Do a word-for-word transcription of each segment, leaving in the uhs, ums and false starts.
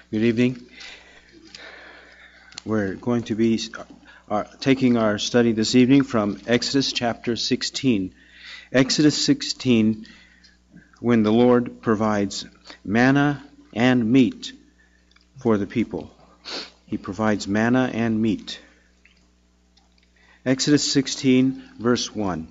Good evening. We're going to be uh, taking our study this evening from Exodus chapter sixteen. Exodus sixteen, when the Lord provides manna and meat for the people. He provides manna and meat. Exodus sixteen, verse one.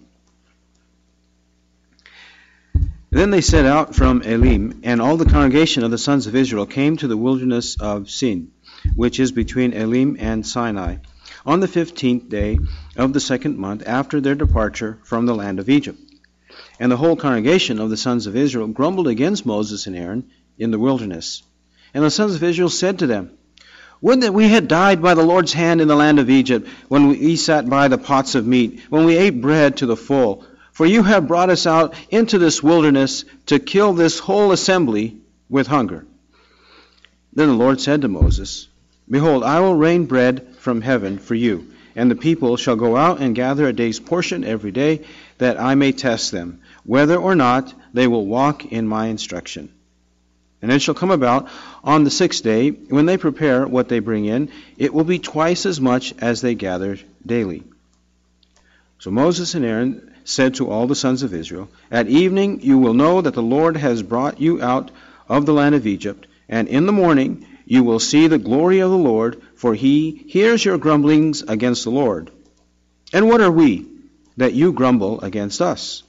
Then they set out from Elim, and all the congregation of the sons of Israel came to the wilderness of Sin, which is between Elim and Sinai, on the fifteenth day of the second month after their departure from the land of Egypt. And the whole congregation of the sons of Israel grumbled against Moses and Aaron in the wilderness. And the sons of Israel said to them, "Would that we had died by the Lord's hand in the land of Egypt, when we sat by the pots of meat, when we ate bread to the full. For you have brought us out into this wilderness to kill this whole assembly with hunger." Then the Lord said to Moses, "Behold, I will rain bread from heaven for you, and the people shall go out and gather a day's portion every day, that I may test them, whether or not they will walk in my instruction. And it shall come about on the sixth day, when they prepare what they bring in, it will be twice as much as they gathered daily." So Moses and Aaron said to all the sons of Israel, "At evening you will know that the Lord has brought you out of the land of Egypt, and in the morning you will see the glory of the Lord, for he hears your grumblings against the Lord. And what are we, that you grumble against us?"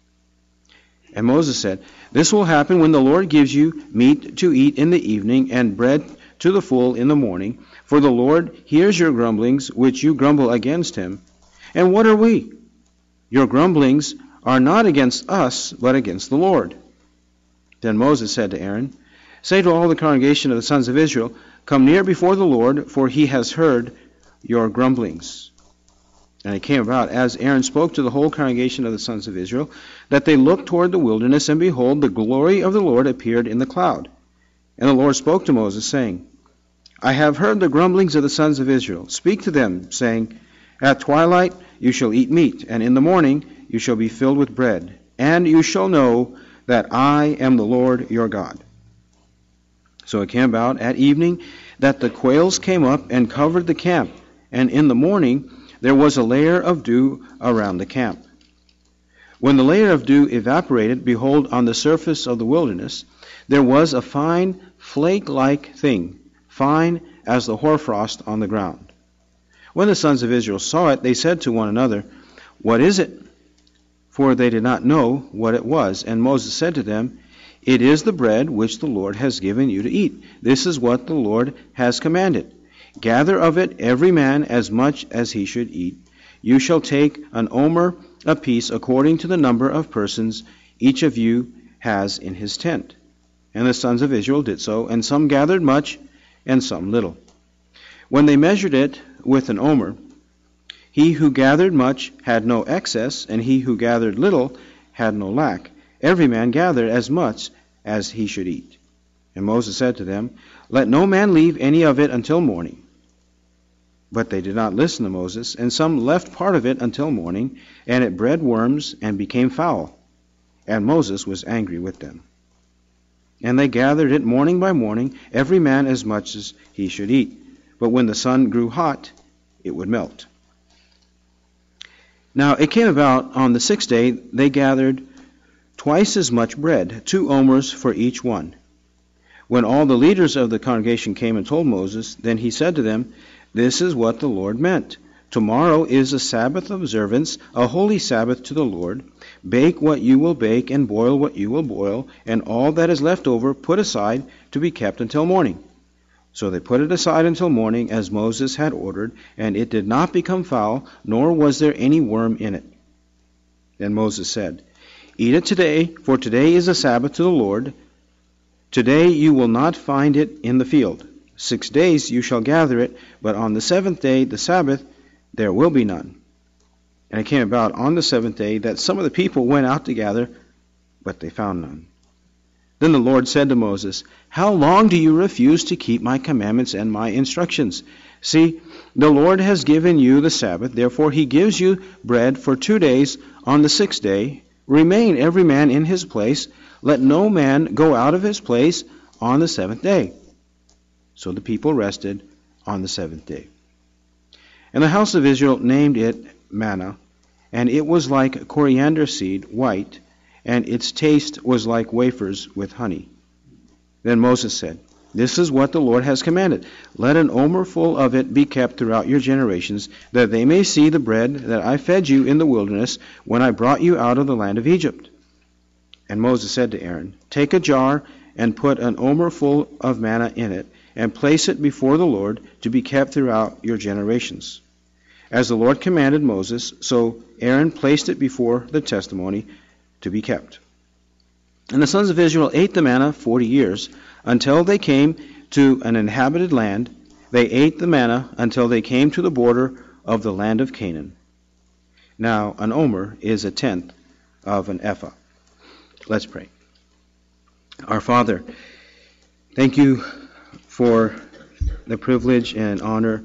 And Moses said, "This will happen when the Lord gives you meat to eat in the evening, and bread to the full in the morning, for the Lord hears your grumblings, which you grumble against him. And what are we? Your grumblings are not against us, but against the Lord." Then Moses said to Aaron, "Say to all the congregation of the sons of Israel, Come near before the Lord, for he has heard your grumblings." And it came about, as Aaron spoke to the whole congregation of the sons of Israel, that they looked toward the wilderness, and behold, the glory of the Lord appeared in the cloud. And the Lord spoke to Moses, saying, "I have heard the grumblings of the sons of Israel. Speak to them, saying, At twilight you shall eat meat, and in the morning you shall be filled with bread, and you shall know that I am the Lord your God." So it came about at evening that the quails came up and covered the camp, and in the morning there was a layer of dew around the camp. When the layer of dew evaporated, behold, on the surface of the wilderness there was a fine flake-like thing, fine as the hoarfrost on the ground. When the sons of Israel saw it, they said to one another, "What is it?" For they did not know what it was. And Moses said to them, "It is the bread which the Lord has given you to eat. This is what the Lord has commanded. Gather of it every man as much as he should eat. You shall take an omer apiece according to the number of persons each of you has in his tent." And the sons of Israel did so, and some gathered much, and some little. When they measured it with an omer, he who gathered much had no excess, and he who gathered little had no lack. Every man gathered as much as he should eat. And Moses said to them, "Let no man leave any of it until morning." But they did not listen to Moses, and some left part of it until morning, and it bred worms and became foul. And Moses was angry with them. And they gathered it morning by morning, every man as much as he should eat. But when the sun grew hot, it would melt. Now it came about on the sixth day they gathered twice as much bread, two omers for each one. When all the leaders of the congregation came and told Moses, then he said to them, "This is what the Lord meant. Tomorrow is a Sabbath observance, a holy Sabbath to the Lord. Bake what you will bake, and boil what you will boil, and all that is left over put aside to be kept until morning." So they put it aside until morning, as Moses had ordered, and it did not become foul, nor was there any worm in it. Then Moses said, "Eat it today, for today is a Sabbath to the Lord. Today you will not find it in the field. Six days you shall gather it, but on the seventh day, the Sabbath, there will be none." And it came about on the seventh day that some of the people went out to gather, but they found none. Then the Lord said to Moses, "How long do you refuse to keep my commandments and my instructions? See, the Lord has given you the Sabbath, therefore he gives you bread for two days. On the sixth day, remain every man in his place. Let no man go out of his place on the seventh day." So the people rested on the seventh day. And the house of Israel named it manna, and it was like coriander seed, white, and its taste was like wafers with honey. Then Moses said, This is what the Lord has commanded. Let an omer full of it be kept throughout your generations, that they may see the bread that I fed you in the wilderness when I brought you out of the land of Egypt. And Moses said to Aaron, Take a jar and put an omer full of manna in it, and place it before the Lord to be kept throughout your generations. As the Lord commanded Moses, so Aaron placed it before the testimony to be kept. And the sons of Israel ate the manna forty years, until they came to an inhabited land. They ate the manna until they came to the border of the land of Canaan. Now an omer is a tenth of an ephah. Let's pray. Our Father, thank you for the privilege and honor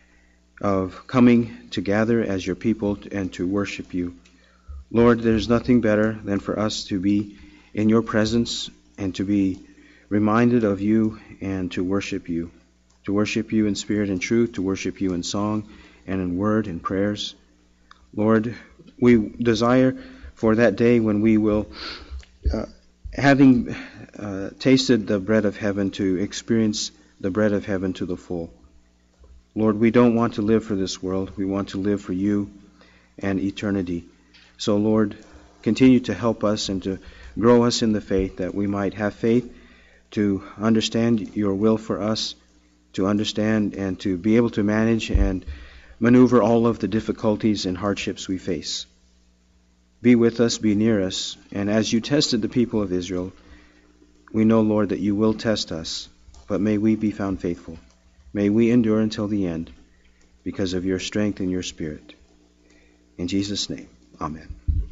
of coming to gather as your people and to worship you. Lord, there's nothing better than for us to be in your presence and to be reminded of you and to worship you. To worship you in spirit and truth, to worship you in song and in word and prayers. Lord, we desire for that day when we will, uh, having uh, tasted the bread of heaven, to experience the bread of heaven to the full. Lord, we don't want to live for this world. We want to live for you and eternity. So, Lord, continue to help us and to grow us in the faith, that we might have faith to understand your will for us, to understand and to be able to manage and maneuver all of the difficulties and hardships we face. Be with us, be near us, and as you tested the people of Israel, we know, Lord, that you will test us, but may we be found faithful. May we endure until the end because of your strength and your spirit. In Jesus' name, amen.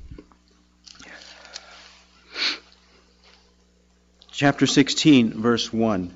Chapter sixteen, verse one.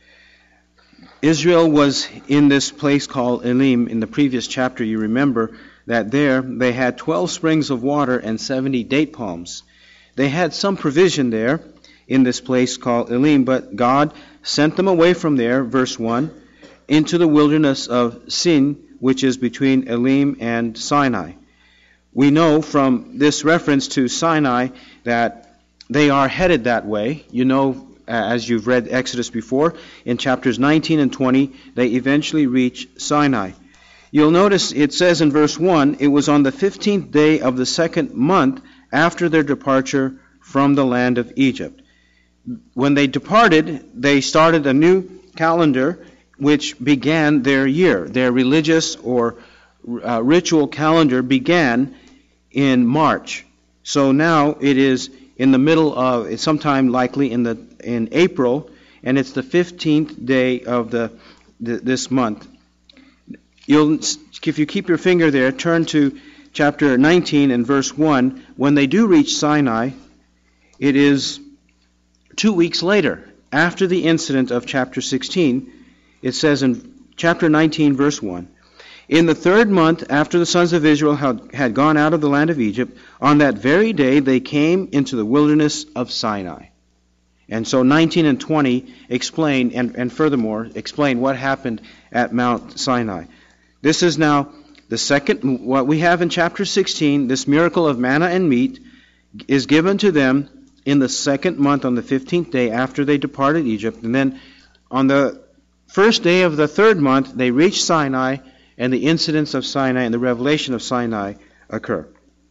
Israel was in this place called Elim. In the previous chapter, you remember that there they had twelve springs of water and seventy date palms. They had some provision there in this place called Elim, but God sent them away from there, verse one, into the wilderness of Sin, which is between Elim and Sinai. We know from this reference to Sinai that they are headed that way. You know, as you've read Exodus before, in chapters nineteen and twenty, they eventually reach Sinai. You'll notice it says in verse one, it was on the fifteenth day of the second month after their departure from the land of Egypt. When they departed, they started a new calendar which began their year. Their religious or uh, ritual calendar began in March. So now it is in the middle of, it's sometime likely in the in April, and it's the fifteenth day of the, the this month. You'll, if you keep your finger there, turn to chapter nineteen and verse one. When they do reach Sinai, it is two weeks later, after the incident of chapter sixteen. It says in chapter nineteen, verse one, In the third month after the sons of Israel had, had gone out of the land of Egypt, on that very day they came into the wilderness of Sinai. And so nineteen and twenty explain, and, and furthermore, explain what happened at Mount Sinai. This is now the second, what we have in chapter sixteen, this miracle of manna and meat, is given to them in the second month on the fifteenth day after they departed Egypt. And then on the first day of the third month, they reach Sinai, and the incidents of Sinai and the revelation of Sinai occur.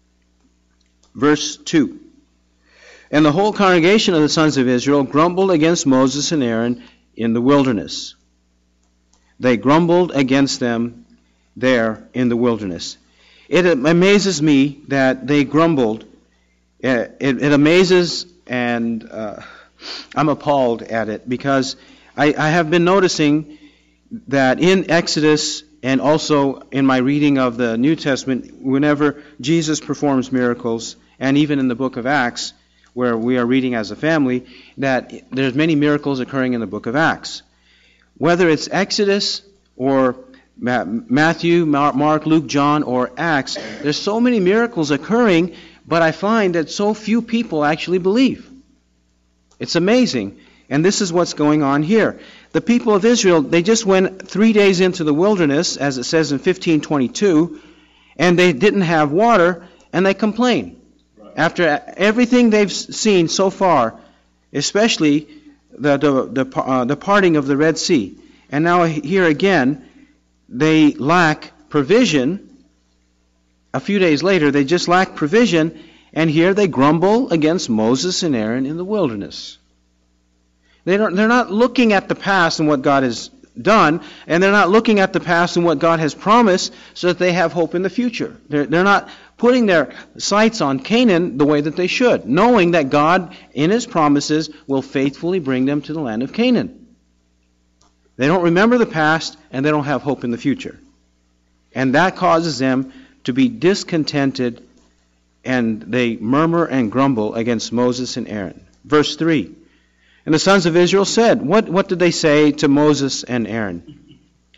Verse two. And the whole congregation of the sons of Israel grumbled against Moses and Aaron in the wilderness. They grumbled against them there in the wilderness. It amazes me that they grumbled. It, it amazes, and uh, I'm appalled at it, because I, I have been noticing that in Exodus and also in my reading of the New Testament, whenever Jesus performs miracles, and even in the book of Acts, where we are reading as a family, that there's many miracles occurring in the book of Acts. Whether it's Exodus or Matthew, Mark, Luke, John, or Acts, there's so many miracles occurring, but I find that so few people actually believe. It's amazing. And this is what's going on here. The people of Israel, they just went three days into the wilderness, as it says in fifteen twenty-two, and they didn't have water, and they complain. Right. After everything they've seen so far, especially the, the, the, uh, the parting of the Red Sea. And now here again, they lack provision. A few days later, they just lack provision, and here they grumble against Moses and Aaron in the wilderness. They don't, they're not looking at the past and what God has done, and they're not looking at the past and what God has promised so that they have hope in the future. They're, they're not putting their sights on Canaan the way that they should, knowing that God, in His promises, will faithfully bring them to the land of Canaan. They don't remember the past, and they don't have hope in the future. And that causes them to be discontented, and they murmur and grumble against Moses and Aaron. Verse three. And the sons of Israel said, what, what did they say to Moses and Aaron?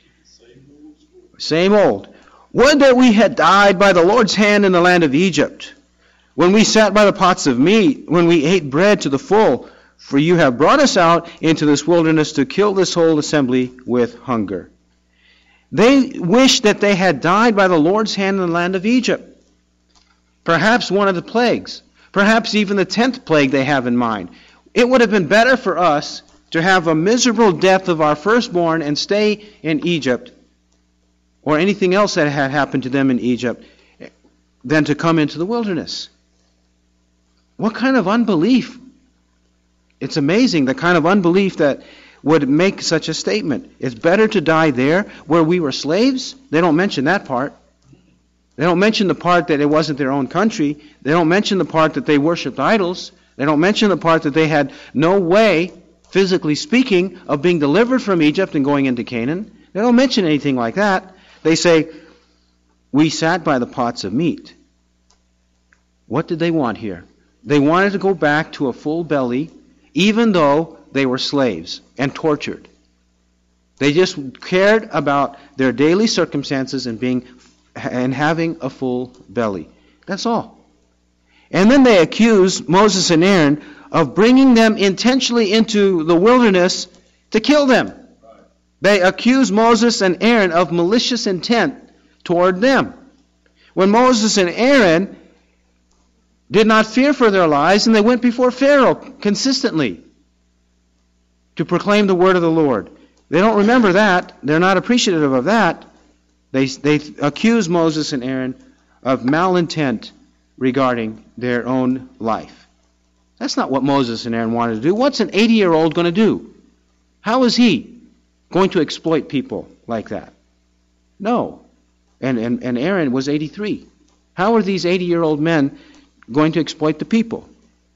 Same old. Would that we had died by the Lord's hand in the land of Egypt, when we sat by the pots of meat, when we ate bread to the full, for you have brought us out into this wilderness to kill this whole assembly with hunger. They wish that they had died by the Lord's hand in the land of Egypt. Perhaps one of the plagues, perhaps even the tenth plague they have in mind. It would have been better for us to have a miserable death of our firstborn and stay in Egypt, or anything else that had happened to them in Egypt, than to come into the wilderness. What kind of unbelief? It's amazing the kind of unbelief that would make such a statement. It's better to die there where we were slaves. They don't mention that part. They don't mention the part that it wasn't their own country. They don't mention the part that they worshipped idols. They don't mention the part that they had no way, physically speaking, of being delivered from Egypt and going into Canaan. They don't mention anything like that. They say, we sat by the pots of meat. What did they want here? They wanted to go back to a full belly, even though they were slaves and tortured. They just cared about their daily circumstances and being and having a full belly. That's all. And then they accuse Moses and Aaron of bringing them intentionally into the wilderness to kill them. They accuse Moses and Aaron of malicious intent toward them. When Moses and Aaron did not fear for their lives, and they went before Pharaoh consistently to proclaim the word of the Lord. They don't remember that. They're not appreciative of that. They, they accuse Moses and Aaron of malintent regarding their own life. That's not what Moses and Aaron wanted to do. What's an eighty-year-old going to do? How is he going to exploit people like that? No. And, and, and Aaron was eighty-three. How are these eighty-year-old men going to exploit the people?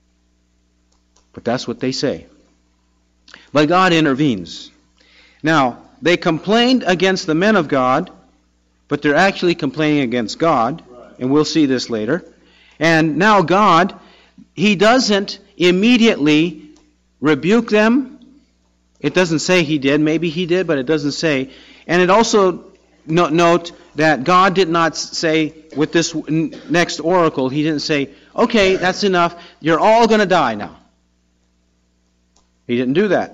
But that's what they say. But God intervenes. Now, they complained against the men of God, but they're actually complaining against God, and we'll see this later. And now God, He doesn't immediately rebuke them. It doesn't say He did. Maybe He did, but it doesn't say. And it also note that God did not say with this next oracle, He didn't say, okay, that's enough. You're all going to die now. He didn't do that.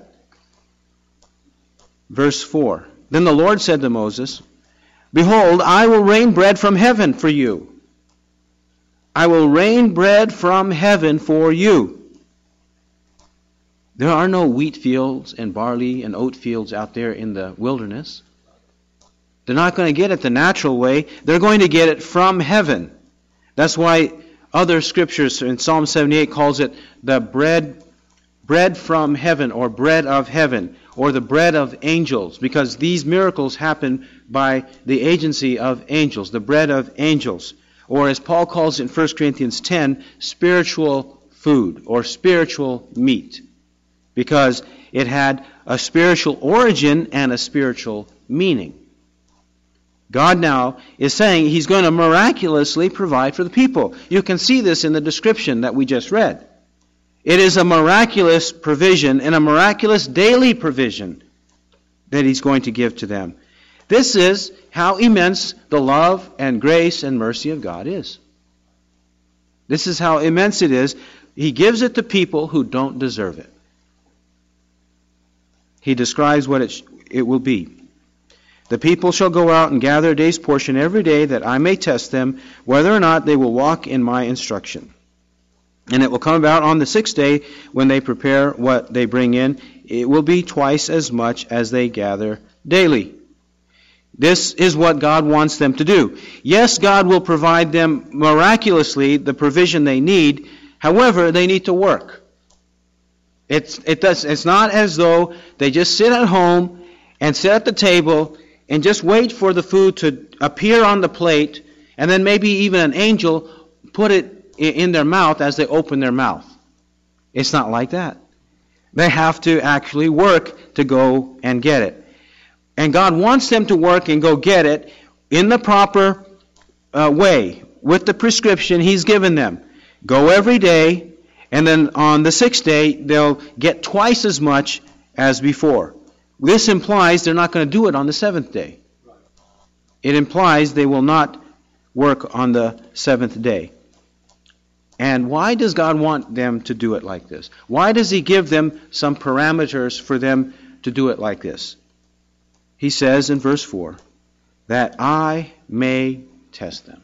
Verse four. Then the Lord said to Moses, behold, I will rain bread from heaven for you. I will rain bread from heaven for you. There are no wheat fields and barley and oat fields out there in the wilderness. They're not going to get it the natural way. They're going to get it from heaven. That's why other scriptures in Psalm seventy-eight calls it the bread, bread from heaven, or bread of heaven, or the bread of angels, because these miracles happen by the agency of angels, the bread of angels. Or as Paul calls it in First Corinthians ten, spiritual food or spiritual meat, because it had a spiritual origin and a spiritual meaning. God now is saying He's going to miraculously provide for the people. You can see this in the description that we just read. It is a miraculous provision and a miraculous daily provision that He's going to give to them. This is how immense the love and grace and mercy of God is. This is how immense it is. He gives it to people who don't deserve it. he describes what it, sh- it will be. The people shall go out and gather a day's portion every day, that I may test them whether or not they will walk in my instruction. And it will come about on the sixth day, when they prepare what they bring in, it will be twice as much as they gather daily. This is what God wants them to do. Yes, God will provide them miraculously the provision they need. However, they need to work. It's, it does, it's not as though they just sit at home and sit at the table and just wait for the food to appear on the plate, and then maybe even an angel put it in their mouth as they open their mouth. It's not like that. They have to actually work to go and get it. And God wants them to work and go get it in the proper uh, way, with the prescription He's given them. Go every day, and then on the sixth day, they'll get twice as much as before. This implies they're not going to do it on the seventh day. It implies they will not work on the seventh day. And why does God want them to do it like this? Why does He give them some parameters for them to do it like this? He says in verse four, that I may test them.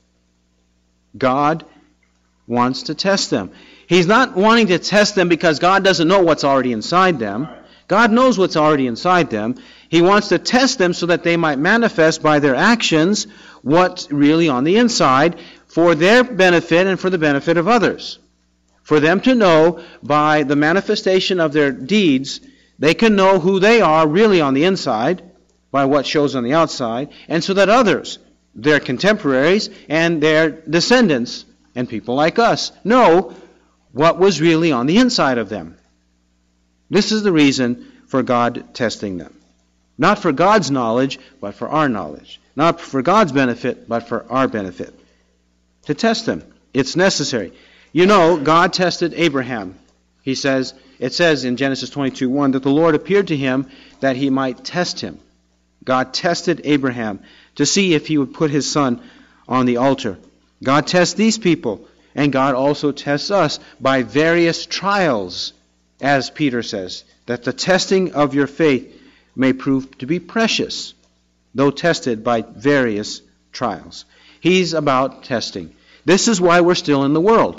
God wants to test them. He's not wanting to test them because God doesn't know what's already inside them. God knows what's already inside them. He wants to test them so that they might manifest by their actions what's really on the inside, for their benefit and for the benefit of others. For them to know by the manifestation of their deeds, they can know who they are really on the inside by what shows on the outside, and so that others, their contemporaries and their descendants and people like us, know what was really on the inside of them. This is the reason for God testing them. Not for God's knowledge, but for our knowledge. Not for God's benefit, but for our benefit. To test them. It's necessary. You know, God tested Abraham. He says, it says in Genesis twenty-two one that the Lord appeared to him that He might test him. God tested Abraham to see if he would put his son on the altar. God tests these people, and God also tests us by various trials, as Peter says, that the testing of your faith may prove to be precious, though tested by various trials. He's about testing. This is why we're still in the world.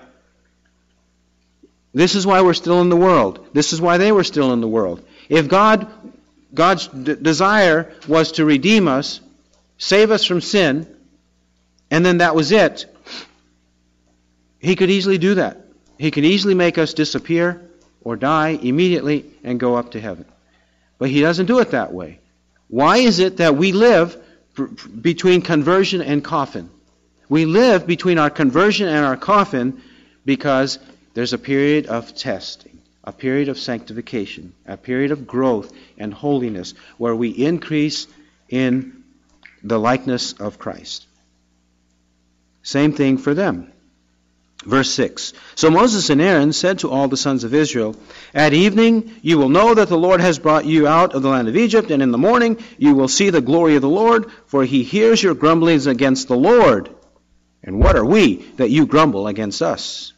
This is why we're still in the world. This is why they were still in the world. If God, God's d- desire was to redeem us, save us from sin, and then that was it, He could easily do that. He could easily make us disappear or die immediately and go up to heaven. But He doesn't do it that way. Why is it that we live b- between conversion and coffin? We live between our conversion and our coffin because there's a period of testing, a period of sanctification, a period of growth and holiness where we increase in the likeness of Christ. Same thing for them. Verse six. So Moses and Aaron said to all the sons of Israel, at evening you will know that the Lord has brought you out of the land of Egypt, and in the morning you will see the glory of the Lord, for He hears your grumblings against the Lord. And what are we that you grumble against us?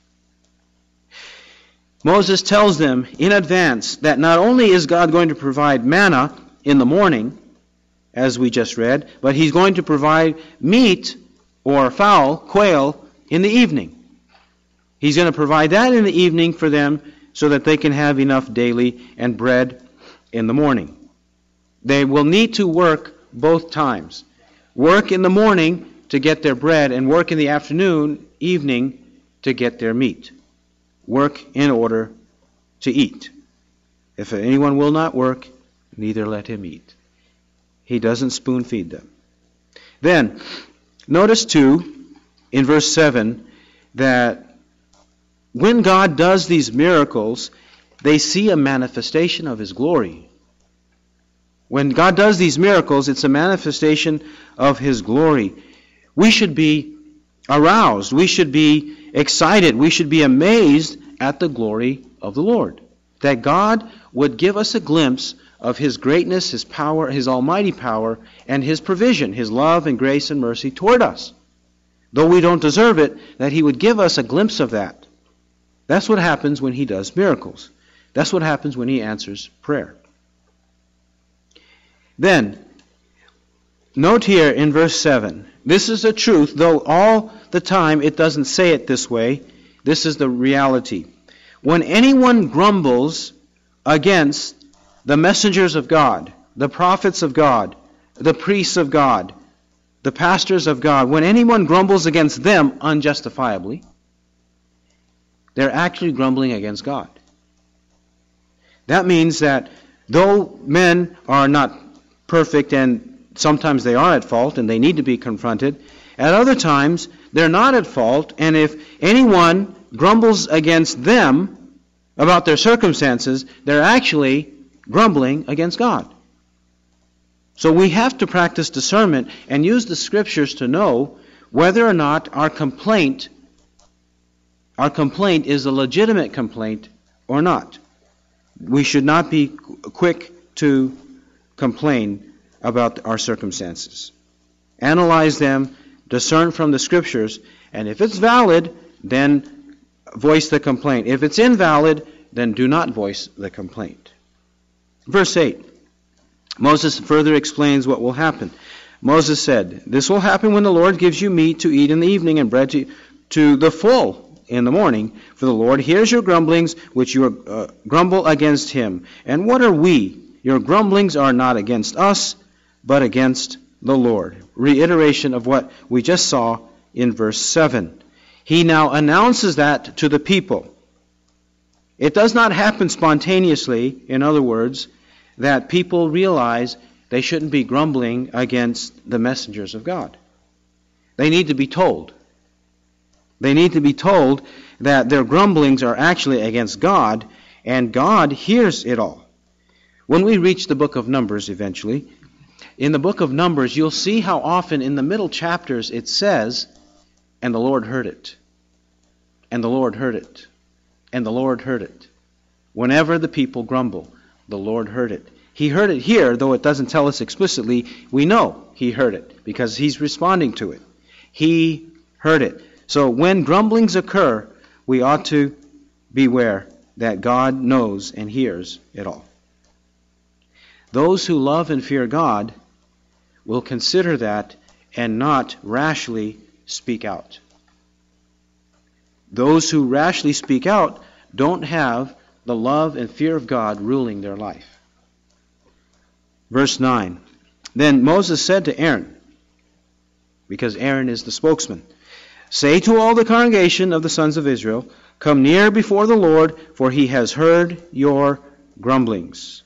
Moses tells them in advance that not only is God going to provide manna in the morning, as we just read, but He's going to provide meat or fowl, quail, in the evening. He's going to provide that in the evening for them so that they can have enough daily and bread in the morning. They will need to work both times. Work in the morning to get their bread, and work in the afternoon, evening, to get their meat. Work in order to eat. If anyone will not work, neither let him eat. He doesn't spoon feed them. Then, notice too, in verse seven, that when God does these miracles, they see a manifestation of His glory. When God does these miracles, it's a manifestation of His glory. We should be aroused. We should be excited. We should be amazed at the glory of the Lord. That God would give us a glimpse of His greatness, His power, His almighty power, and His provision, His love and grace and mercy toward us. Though we don't deserve it, that He would give us a glimpse of that. That's what happens when He does miracles. That's what happens when He answers prayer. Then, note here in verse seven, this is the truth, though all the time it doesn't say it this way. This is the reality. When anyone grumbles against the messengers of God, the prophets of God, the priests of God, the pastors of God, when anyone grumbles against them unjustifiably, they're actually grumbling against God. That means that though men are not perfect and sometimes they are at fault and they need to be confronted, at other times they're not at fault, and if anyone grumbles against them about their circumstances, they're actually grumbling against God. So we have to practice discernment and use the Scriptures to know whether or not our complaint, our complaint is a legitimate complaint or not. We should not be quick to complain about our circumstances. Analyze them, discern from the Scriptures, and if it's valid, then voice the complaint. If it's invalid, then do not voice the complaint. Verse eight. Moses further explains what will happen. Moses said, "This will happen when the Lord gives you meat to eat in the evening and bread to, to the full in the morning. For the Lord hears your grumblings, which you uh, grumble against him. And what are we? Your grumblings are not against us, but against the Lord." Reiteration of what we just saw in verse seven. He now announces that to the people. It does not happen spontaneously, in other words, that people realize they shouldn't be grumbling against the messengers of God. They need to be told. They need to be told that their grumblings are actually against God, and God hears it all. When we reach the book of Numbers eventually, in the book of Numbers, you'll see how often in the middle chapters it says, "And the Lord heard it. And the Lord heard it. And the Lord heard it." Whenever the people grumble, the Lord heard it. He heard it here, though it doesn't tell us explicitly. We know He heard it because He's responding to it. He heard it. So when grumblings occur, we ought to beware that God knows and hears it all. Those who love and fear God will consider that and not rashly speak out. Those who rashly speak out don't have the love and fear of God ruling their life. Verse nine. Then Moses said to Aaron, because Aaron is the spokesman, "Say to all the congregation of the sons of Israel, come near before the Lord, for He has heard your grumblings."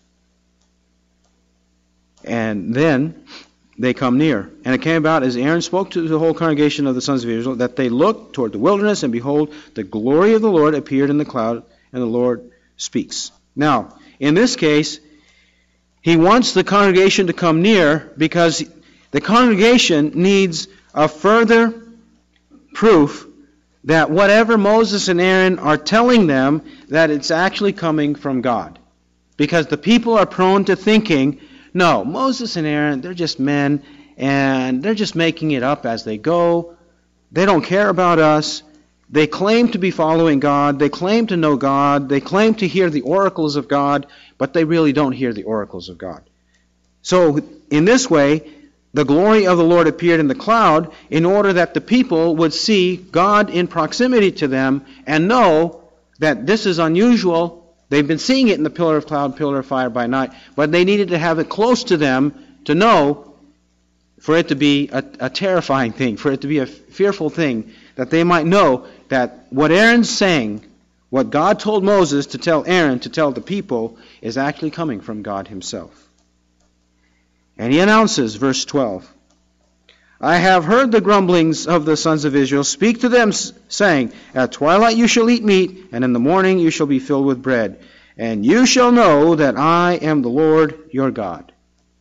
And then they come near. And it came about as Aaron spoke to the whole congregation of the sons of Israel, that they looked toward the wilderness, and behold, the glory of the Lord appeared in the cloud, and the Lord speaks. Now, in this case, he wants the congregation to come near because the congregation needs a further proof that whatever Moses and Aaron are telling them, that it's actually coming from God. Because the people are prone to thinking, no, Moses and Aaron, they're just men, and they're just making it up as they go. They don't care about us. They claim to be following God. They claim to know God. They claim to hear the oracles of God, but they really don't hear the oracles of God. So, in this way, the glory of the Lord appeared in the cloud in order that the people would see God in proximity to them and know that this is unusual. They've been seeing it in the pillar of cloud, pillar of fire by night, but they needed to have it close to them to know, for it to be a, a terrifying thing, for it to be a fearful thing, that they might know that what Aaron's saying, what God told Moses to tell Aaron to tell the people, is actually coming from God Himself. And he announces, verse twelve, "I have heard the grumblings of the sons of Israel. Speak to them, saying, At twilight you shall eat meat, and in the morning you shall be filled with bread. And you shall know that I am the Lord your God."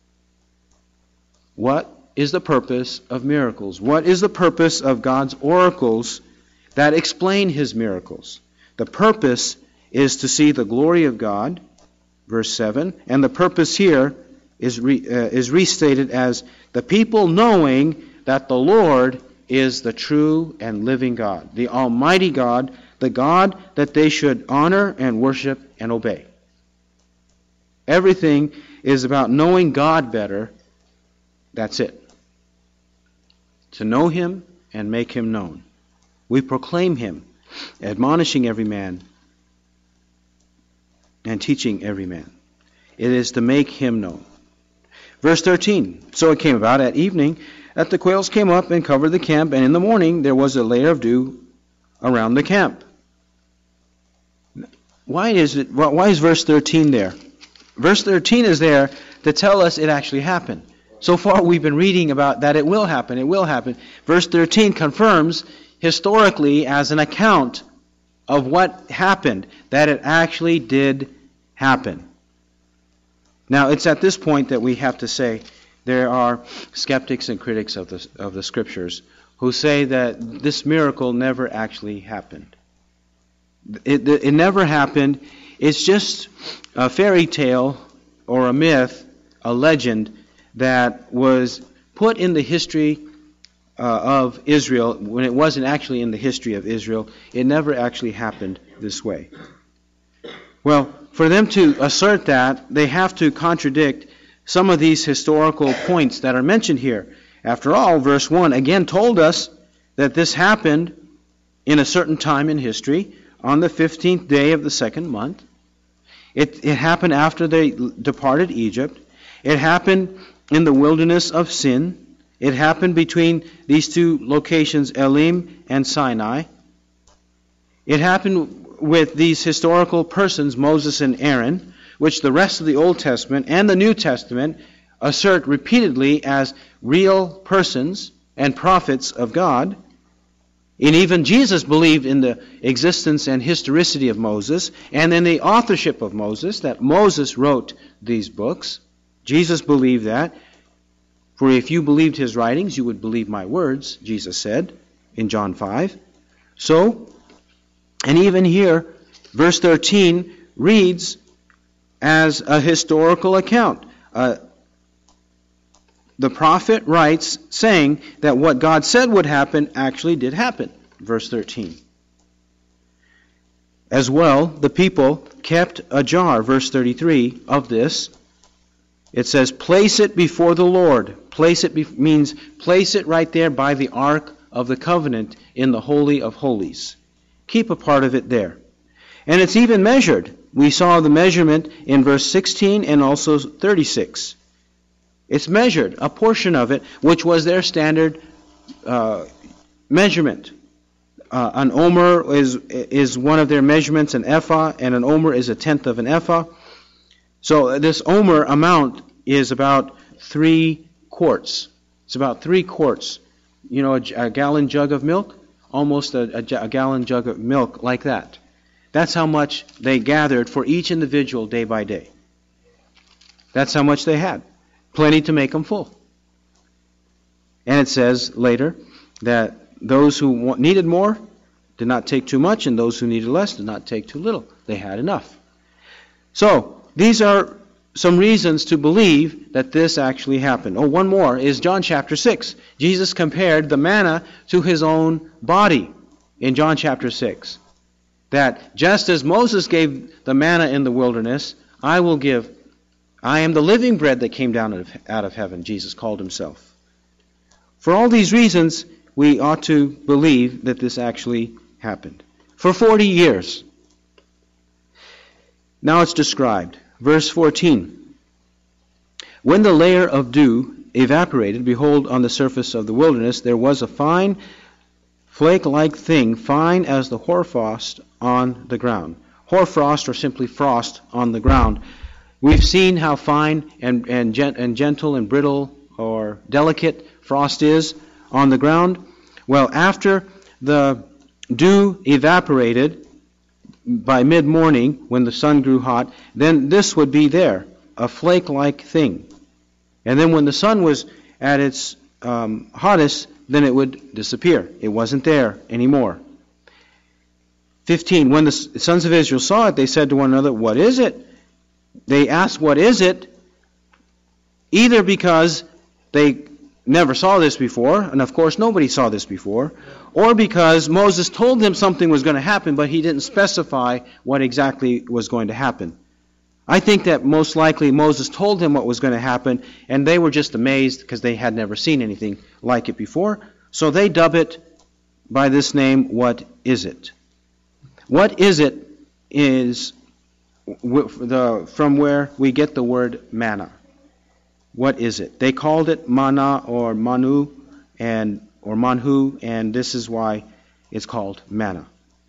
What is the purpose of miracles? What is the purpose of God's oracles that explain His miracles? The purpose is to see the glory of God, verse seven, and the purpose here is re, uh, is restated as the people knowing that the Lord is the true and living God, the Almighty God, the God that they should honor and worship and obey. Everything is about knowing God better. That's it. To know Him and make Him known. We proclaim Him, admonishing every man and teaching every man. It is to make Him known. Verse thirteen, so it came about at evening that the quails came up and covered the camp, and in the morning there was a layer of dew around the camp. Why is it? Why is verse thirteen there? Verse thirteen is there to tell us it actually happened. So far we've been reading about that it will happen, it will happen. Verse thirteen confirms historically as an account of what happened, that it actually did happen. Now, it's at this point that we have to say there are skeptics and critics of the, of the Scriptures who say that this miracle never actually happened. It, it, it never happened. It's just a fairy tale or a myth, a legend that was put in the history uh, of Israel when it wasn't actually in the history of Israel. It never actually happened this way. Well, for them to assert that, they have to contradict some of these historical points that are mentioned here. After all, verse one again told us that this happened in a certain time in history on the fifteenth day of the second month. It, it happened after they departed Egypt. It happened in the wilderness of Sin. It happened between these two locations, Elim and Sinai. It happened with these historical persons, Moses and Aaron, which the rest of the Old Testament and the New Testament assert repeatedly as real persons and prophets of God. And even Jesus believed in the existence and historicity of Moses and in the authorship of Moses, that Moses wrote these books. Jesus believed that. For if you believed his writings, you would believe my words, Jesus said in John five. So, and even here, verse thirteen reads as a historical account. Uh, the prophet writes saying that what God said would happen actually did happen. Verse thirteen. As well, the people kept a jar, verse thirty-three, of this. It says, place it before the Lord. Place it be- means place it right there by the Ark of the Covenant in the Holy of Holies. Keep a part of it there. And it's even measured. We saw the measurement in verse sixteen and also thirty-six. It's measured, a portion of it, which was their standard uh, measurement. Uh, an omer is, is one of their measurements, an ephah, and an omer is a tenth of an ephah. So this omer amount is about three quarts. It's about three quarts. You know, a, a gallon jug of milk? Almost a, a, a gallon jug of milk like that. That's how much they gathered for each individual day by day. That's how much they had. Plenty to make them full. And it says later that those who needed more did not take too much, and those who needed less did not take too little. They had enough. So, these are some reasons to believe that this actually happened. Oh, one more is John chapter six. Jesus compared the manna to his own body in John chapter six. That just as Moses gave the manna in the wilderness, I will give. I am the living bread that came down out of heaven, Jesus called himself. For all these reasons, we ought to believe that this actually happened. For forty years. Now it's described. Verse fourteen. When the layer of dew evaporated, behold, on the surface of the wilderness there was a fine flake-like thing, fine as the hoarfrost on the ground. Hoarfrost, or simply frost on the ground. We've seen how fine and, and, gent, and gentle and brittle or delicate frost is on the ground. Well, after the dew evaporated by mid-morning, when the sun grew hot, then this would be there, a flake-like thing. And then when the sun was at its um, hottest, then it would disappear. It wasn't there anymore. fifteen. When the sons of Israel saw it, they said to one another, what is it? They asked, what is it? Either because they never saw this before, and of course nobody saw this before, or because Moses told them something was going to happen, but he didn't specify what exactly was going to happen. I think that most likely Moses told them what was going to happen, and they were just amazed because they had never seen anything like it before. So they dub it by this name, What Is It? What is it is the, from where we get the word manna. What is it? They called it manna or manu and or manhu, and this is why it's called manna.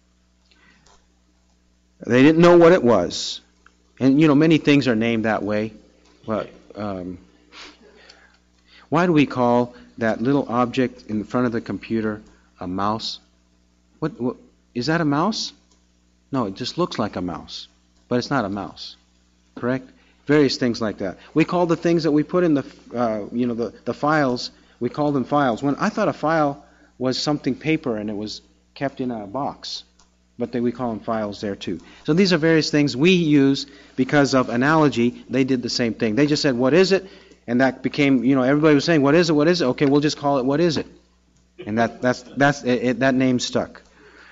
They didn't know what it was. And, you know, many things are named that way. But, um, why do we call that little object in front of the computer a mouse? What, what is that a mouse? No, it just looks like a mouse. But it's not a mouse. Correct? Various things like that. We call the things that we put in the, uh, you know, the, the files, we call them files. When I thought a file was something paper and it was kept in a box. But they, we call them files there too. So these are various things we use because of analogy. They did the same thing. They just said, what is it? And that became, you know, everybody was saying, what is it, what is it? Okay, we'll just call it, what is it? And that that's that's it, it, that name stuck.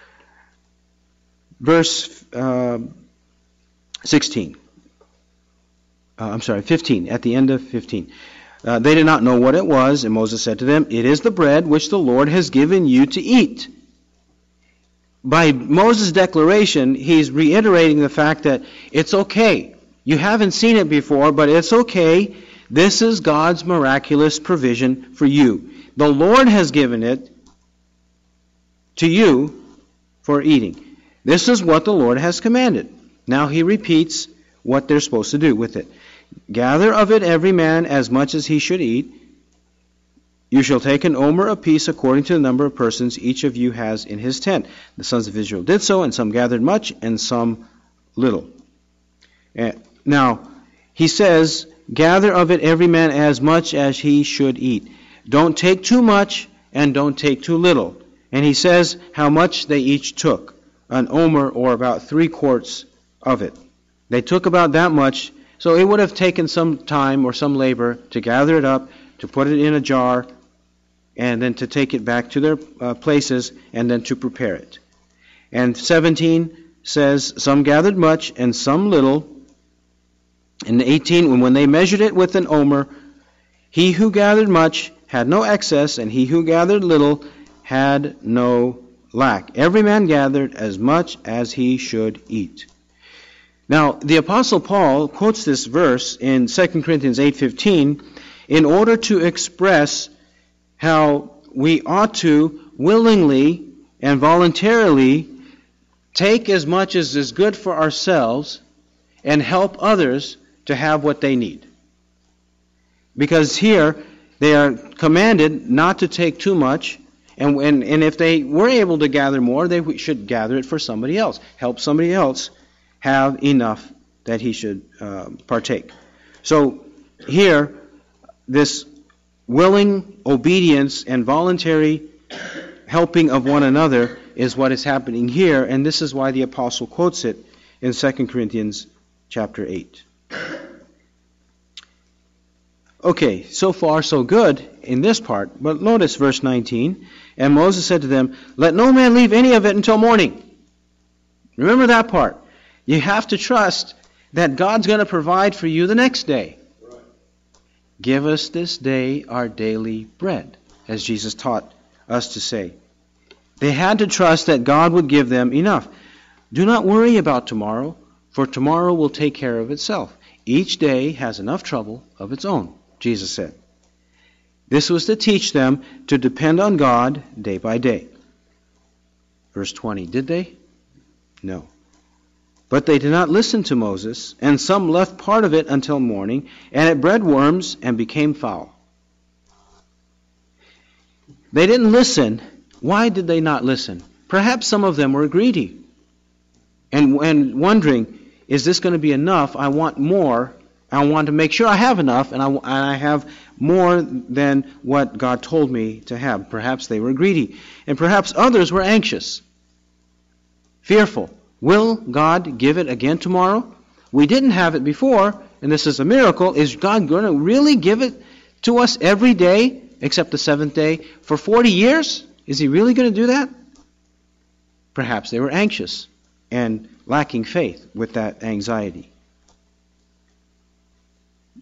Verse uh, sixteen. Uh, I'm sorry, fifteen, at the end of fifteen. Uh, they did not know what it was, and Moses said to them, it is the bread which the Lord has given you to eat. By Moses' declaration, he's reiterating the fact that it's okay. You haven't seen it before, but it's okay. This is God's miraculous provision for you. The Lord has given it to you for eating. This is what the Lord has commanded. Now he repeats what they're supposed to do with it. Gather of it every man as much as he should eat. You shall take an omer apiece according to the number of persons each of you has in his tent. The sons of Israel did so, and some gathered much, and some little. Now, he says, gather of it every man as much as he should eat. Don't take too much, and don't take too little. And he says how much they each took. An omer, or about three quarts of it. They took about that much, so it would have taken some time or some labor to gather it up, to put it in a jar, and then to take it back to their uh, places, and then to prepare it. And seventeen says, some gathered much, and some little. And eighteen, when they measured it with an omer, he who gathered much had no excess, and he who gathered little had no lack. Every man gathered as much as he should eat. Now, the Apostle Paul quotes this verse in Second Corinthians eight fifteen in order to express how we ought to willingly and voluntarily take as much as is good for ourselves and help others to have what they need. Because here they are commanded not to take too much, and, and, and if they were able to gather more, they should gather it for somebody else. Help somebody else have enough that he should uh, partake. So here, this willing obedience and voluntary helping of one another is what is happening here, and this is why the apostle quotes it in Second Corinthians chapter eight. Okay, so far so good in this part, but notice verse nineteen. And Moses said to them, let no man leave any of it until morning. Remember that part. You have to trust that God's going to provide for you the next day. Give us this day our daily bread, as Jesus taught us to say. They had to trust that God would give them enough. Do not worry about tomorrow, for tomorrow will take care of itself. Each day has enough trouble of its own, Jesus said. This was to teach them to depend on God day by day. Verse twenty, did they? No. But they did not listen to Moses, and some left part of it until morning, and it bred worms and became foul. They didn't listen. Why did they not listen? Perhaps some of them were greedy and, and wondering, is this going to be enough? I want more. I want to make sure I have enough, and I, and I have more than what God told me to have. Perhaps they were greedy. And perhaps others were anxious, fearful. Will God give it again tomorrow? We didn't have it before, and this is a miracle. Is God going to really give it to us every day, except the seventh day, for forty years? Is He really going to do that? Perhaps they were anxious and lacking faith with that anxiety.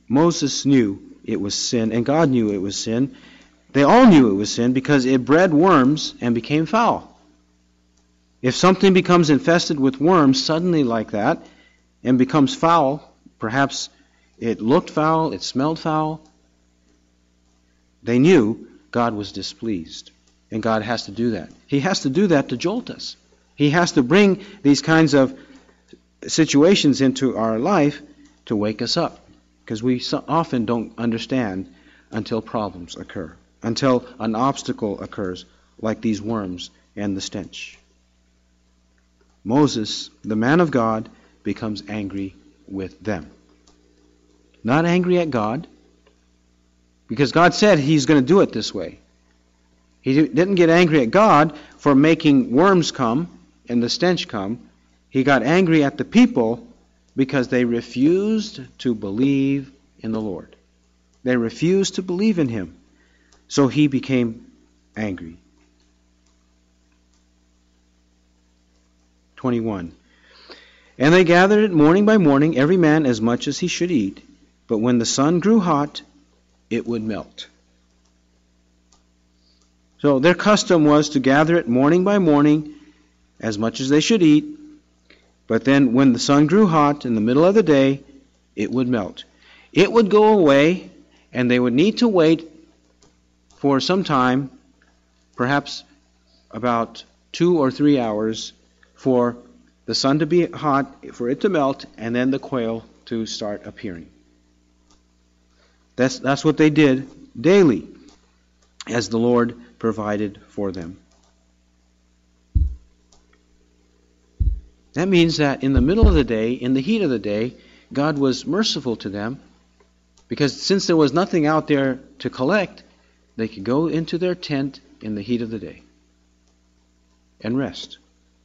Moses knew it was sin, and God knew it was sin. They all knew it was sin because it bred worms and became foul. If something becomes infested with worms suddenly like that and becomes foul, perhaps it looked foul, it smelled foul, they knew God was displeased. And God has to do that. He has to do that to jolt us. He has to bring these kinds of situations into our life to wake us up. Because we so often don't understand until problems occur, until an obstacle occurs, like these worms and the stench. Moses, the man of God, becomes angry with them. Not angry at God, because God said He's going to do it this way. He didn't get angry at God for making worms come and the stench come. He got angry at the people because they refused to believe in the Lord. They refused to believe in Him. So He became angry. twenty-one. And they gathered it morning by morning, every man as much as he should eat. But when the sun grew hot, it would melt. So their custom was to gather it morning by morning, as much as they should eat. But then when the sun grew hot in the middle of the day, it would melt. It would go away, and they would need to wait for some time, perhaps about two or three hours, for the sun to be hot, for it to melt, and then the quail to start appearing. That's, that's what they did daily, as the Lord provided for them. That means that in the middle of the day, in the heat of the day, God was merciful to them, because since there was nothing out there to collect, they could go into their tent in the heat of the day and rest.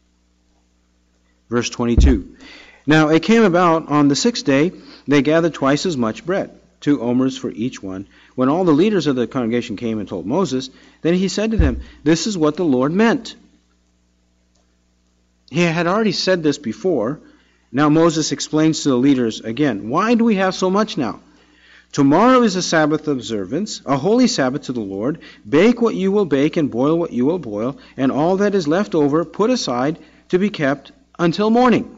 Verse twenty-two. Now it came about on the sixth day, they gathered twice as much bread, two omers for each one. When all the leaders of the congregation came and told Moses, then he said to them, "This is what the Lord meant." He had already said this before. Now Moses explains to the leaders again, "Why do we have so much now? Tomorrow is a Sabbath observance, a holy Sabbath to the Lord. Bake what you will bake and boil what you will boil, and all that is left over put aside to be kept until morning."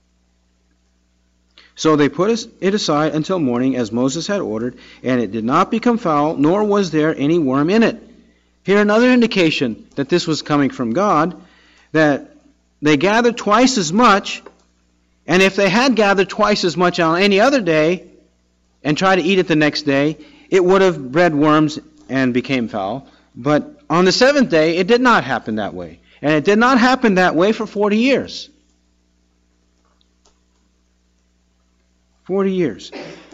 So they put it aside until morning, as Moses had ordered, and it did not become foul, nor was there any worm in it. Here another indication that this was coming from God, that they gathered twice as much, and if they had gathered twice as much on any other day and tried to eat it the next day, it would have bred worms and became foul. But on the seventh day, it did not happen that way. And it did not happen that way for forty years. forty years.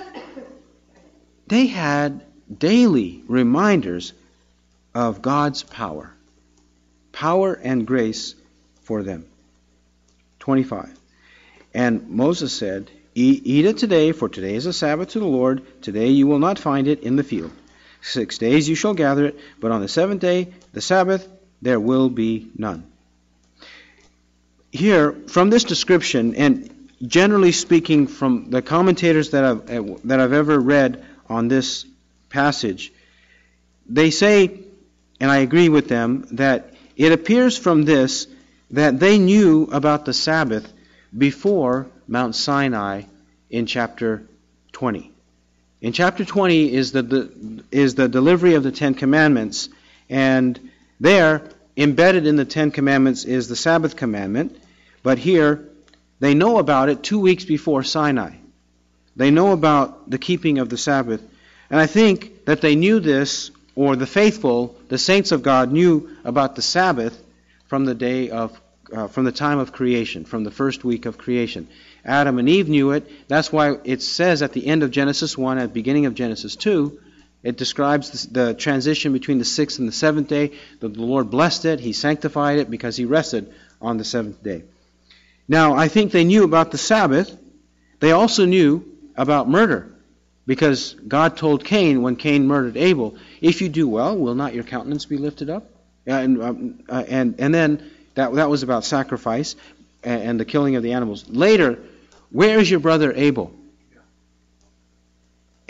They had daily reminders of God's power. Power and grace for them. twenty-five. And Moses said, "Eat, eat it today, for today is a Sabbath to the Lord. Today you will not find it in the field. Six days you shall gather it, but on the seventh day, the Sabbath, there will be none." Here, from this description, and generally speaking from the commentators that I've, that I've ever read on this passage, they say, and I agree with them, that it appears from this that they knew about the Sabbath before Mount Sinai in chapter twenty. In chapter twenty is the, the is the delivery of the Ten Commandments, and there, embedded in the Ten Commandments, is the Sabbath commandment, but here they know about it two weeks before Sinai. They know about the keeping of the Sabbath, and I think that they knew this, or the faithful, the saints of God, knew about the Sabbath from the day of, uh, from the time of creation, from the first week of creation. Adam and Eve knew it. That's why it says at the end of Genesis one, at the beginning of Genesis two, it describes the, the transition between the sixth and the seventh day. The, the Lord blessed it. He sanctified it because He rested on the seventh day. Now, I think they knew about the Sabbath. They also knew about murder, because God told Cain when Cain murdered Abel, "If you do well, will not your countenance be lifted up?" And um, uh, and and then that that was about sacrifice and, and the killing of the animals. Later, where is your brother Abel?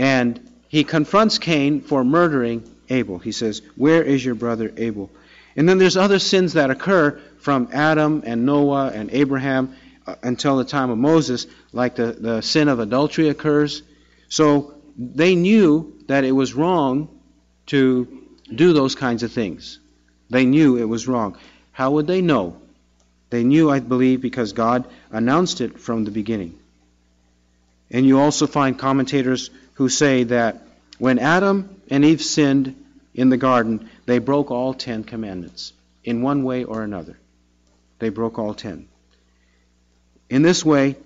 And he confronts Cain for murdering Abel. He says, "Where is your brother Abel?" And then there's other sins that occur from Adam and Noah and Abraham uh, until the time of Moses, like the, the sin of adultery occurs. So they knew that it was wrong to do those kinds of things. They knew it was wrong. How would they know? They knew, I believe, because God announced it from the beginning. And you also find commentators who say that when Adam and Eve sinned in the garden, they broke all ten commandments in one way or another. They broke all ten. In this way,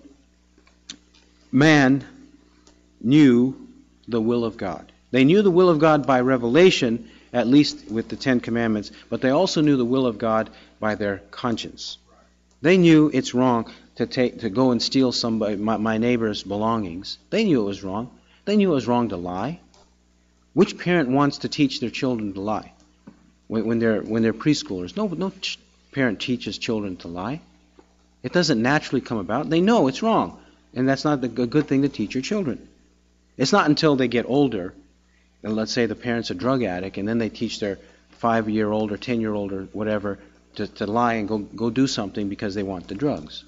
man knew the will of God. They knew the will of God by revelation, at least with the Ten Commandments, but they also knew the will of God by their conscience. They knew it's wrong to take to go and steal somebody, my, my neighbor's belongings. They knew it was wrong. They knew it was wrong to lie. Which parent wants to teach their children to lie when, when they're when they're preschoolers? No, no ch- parent teaches children to lie. It doesn't naturally come about. They know it's wrong, and that's not a good thing to teach your children. It's not until they get older, and let's say the parent's a drug addict, and then they teach their five-year-old or ten-year-old or whatever to, to lie and go, go do something because they want the drugs.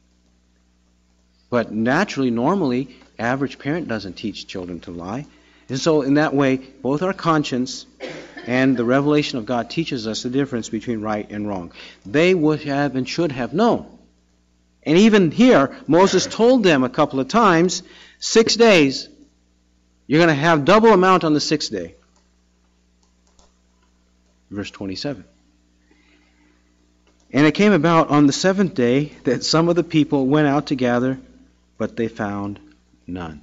But naturally, normally, average parent doesn't teach children to lie. And so in that way, both our conscience and the revelation of God teaches us the difference between right and wrong. They would have and should have known. And even here, Moses told them a couple of times, six days, you're going to have double amount on the sixth day. Verse twenty-seven. And it came about on the seventh day that some of the people went out to gather, but they found none.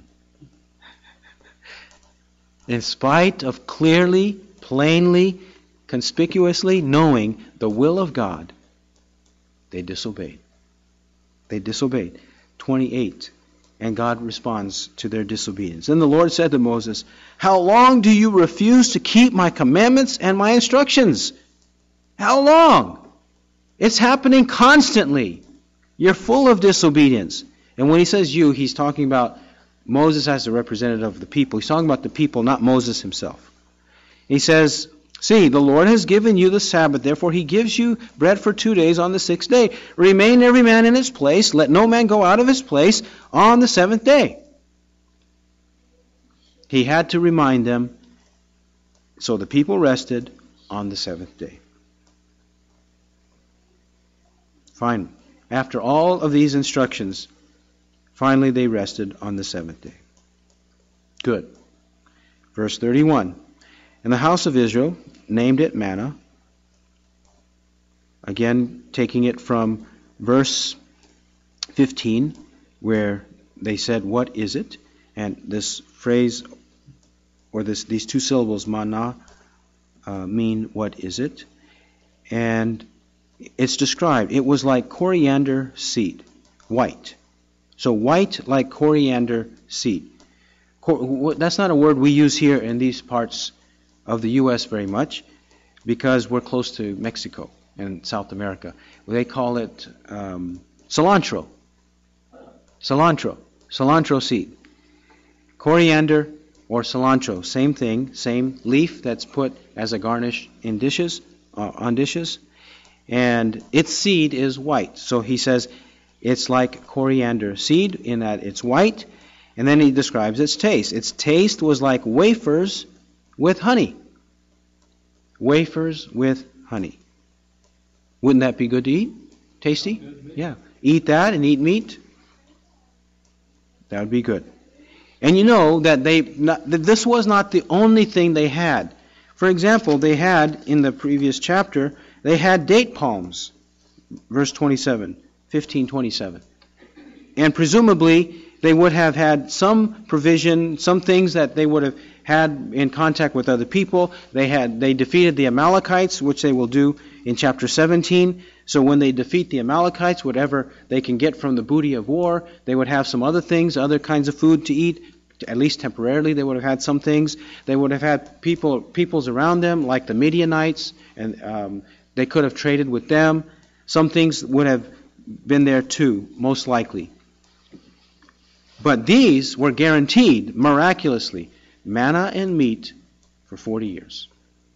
In spite of clearly, plainly, conspicuously knowing the will of God, they disobeyed. They disobeyed. twenty-eight. And God responds to their disobedience. Then the Lord said to Moses, "How long do you refuse to keep my commandments and my instructions?" How long? It's happening constantly. You're full of disobedience. And when he says you, he's talking about Moses as the representative of the people. He's talking about the people, not Moses himself. He says, "See, the Lord has given you the Sabbath, therefore he gives you bread for two days on the sixth day. Remain every man in his place. Let no man go out of his place on the seventh day." He had to remind them, so the people rested on the seventh day. Finally, after all of these instructions, finally they rested on the seventh day. Good. Verse thirty-one. And the house of Israel named it manna. Again, taking it from verse fifteen, where they said, "What is it?" And this phrase, or this these two syllables, manna, uh, mean "what is it?" And it's described, it was like coriander seed, white. So white like coriander seed. Cor- that's not a word we use here in these parts of the U S very much, because we're close to Mexico and South America. They call it um, cilantro. Cilantro. Cilantro seed. Coriander or cilantro, same thing, same leaf that's put as a garnish in dishes, uh, on dishes. And its seed is white. So he says it's like coriander seed in that it's white. And then he describes its taste. Its taste was like wafers with honey. Wafers with honey. Wouldn't that be good to eat? Tasty? Yeah. Eat that and eat meat. That would be good. And you know that they not, that this was not the only thing they had. For example, they had, in the previous chapter, they had date palms. Verse twenty-seven, fifteen twenty-seven. And presumably, they would have had some provision, some things that they would have had in contact with other people. They had they defeated the Amalekites, which they will do in chapter seventeen. So when they defeat the Amalekites, whatever they can get from the booty of war, they would have some other things, other kinds of food to eat. At least temporarily, they would have had some things. They would have had people, peoples around them, like the Midianites, and um, they could have traded with them. Some things would have been there too, most likely. But these were guaranteed, miraculously. manna and meat for forty years.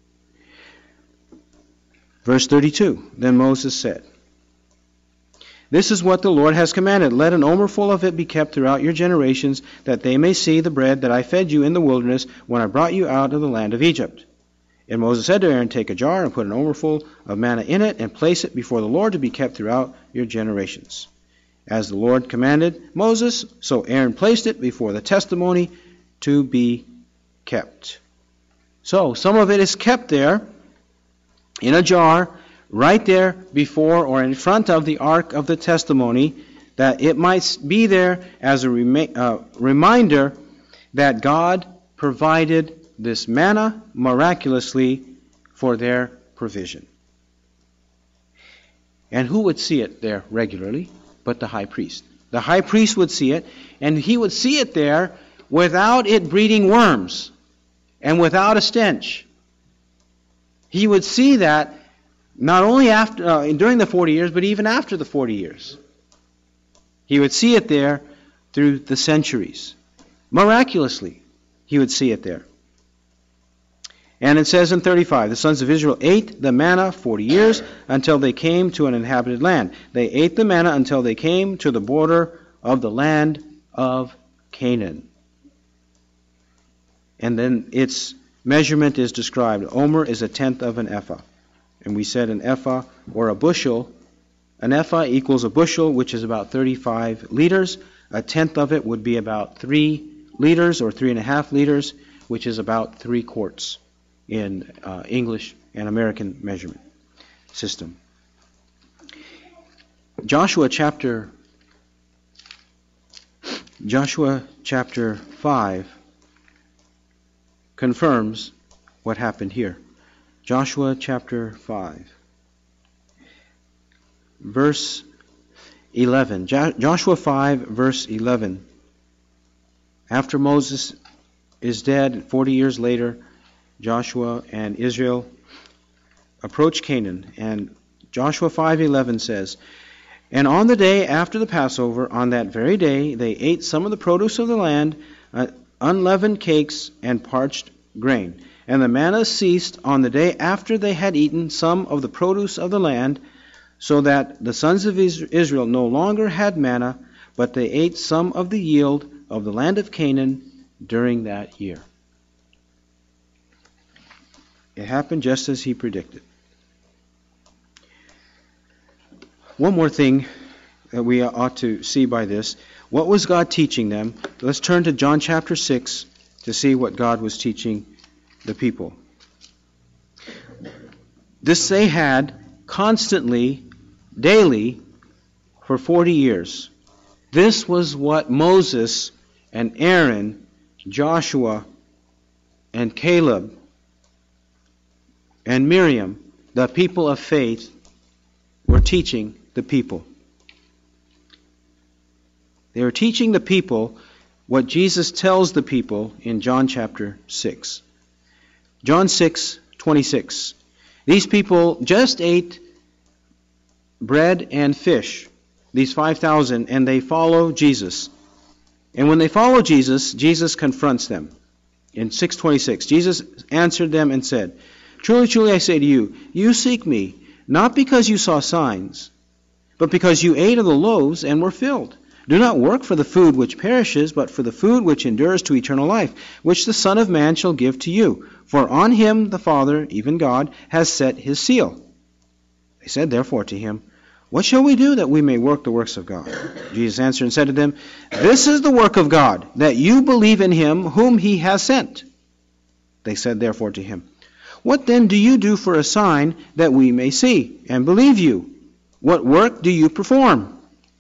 Verse thirty-two, then Moses said, this is what the Lord has commanded. Let an omerful of it be kept throughout your generations, that they may see the bread that I fed you in the wilderness when I brought you out of the land of Egypt. And Moses said to Aaron, take a jar and put an omerful of manna in it, and place it before the Lord to be kept throughout your generations. As the Lord commanded Moses, so Aaron placed it before the testimony to be kept. So, some of it is kept there in a jar, right there before or in front of the Ark of the Testimony, that it might be there as a remi- uh, reminder that God provided this manna miraculously for their provision. And who would see it there regularly but the high priest? The high priest would see it, and he would see it there without it breeding worms and without a stench. He would see that not only after uh, during the forty years, but even after the forty years. He would see it there through the centuries. Miraculously, he would see it there. And it says in thirty-five, the sons of Israel ate the manna forty years until they came to an inhabited land. They ate the manna until they came to the border of the land of Canaan. And then its measurement is described. Omer is a tenth of an ephah. And we said an ephah or a bushel. An ephah equals a bushel, which is about thirty-five liters. A tenth of it would be about three liters or three and a half liters, which is about three quarts in uh, English and American measurement system. Joshua chapter Joshua chapter five confirms what happened here. Joshua chapter five, verse eleven. Jo- Joshua five, verse eleven. After Moses is dead, forty years later, Joshua and Israel approach Canaan. And Joshua five eleven says, and on the day after the Passover, on that very day, they ate some of the produce of the land, uh, unleavened cakes and parched grain. And the manna ceased on the day after they had eaten some of the produce of the land, so that the sons of Israel no longer had manna, but they ate some of the yield of the land of Canaan during that year. It happened just as he predicted. One more thing that we ought to see by this. What was God teaching them? Let's turn to John chapter six to see what God was teaching the people. This they had constantly, daily, for forty years. This was what Moses and Aaron, Joshua and Caleb and Miriam, the people of faith, were teaching the people. They were teaching the people what Jesus tells the people in John chapter six. John six twenty-six. These people just ate bread and fish, these five thousand, and they follow Jesus. And when they follow Jesus, Jesus confronts them. In six twenty-six, Jesus answered them and said, truly, truly, I say to you, you seek me, not because you saw signs, but because you ate of the loaves and were filled. Do not work for the food which perishes, but for the food which endures to eternal life, which the Son of Man shall give to you. For on him the Father, even God, has set his seal. They said therefore to him, what shall we do that we may work the works of God? Jesus answered and said to them, this is the work of God, that you believe in him whom he has sent. They said therefore to him, what then do you do for a sign that we may see and believe you? What work do you perform?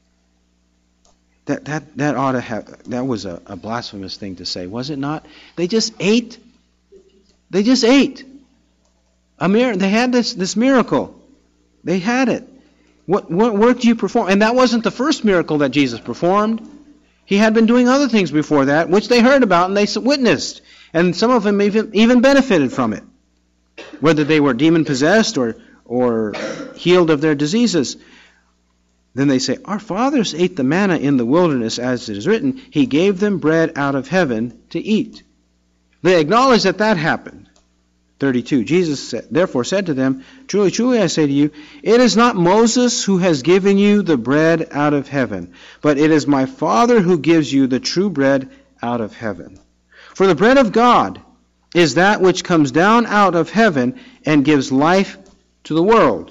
That that that ought to have that was a, a blasphemous thing to say, was it not? They just ate. They just ate. A mir- they had this, this miracle. They had it. What what work do you perform? And that wasn't the first miracle that Jesus performed. He had been doing other things before that, which they heard about and they witnessed. And some of them even, even benefited from it. Whether they were demon-possessed or, or healed of their diseases. Then they say, our fathers ate the manna in the wilderness, as it is written, he gave them bread out of heaven to eat. They acknowledged that that happened. thirty-two, Jesus therefore said to them, Truly, truly, I say to you, it is not Moses who has given you the bread out of heaven, but it is my Father who gives you the true bread out of heaven. For the bread of God is that which comes down out of heaven and gives life to the world.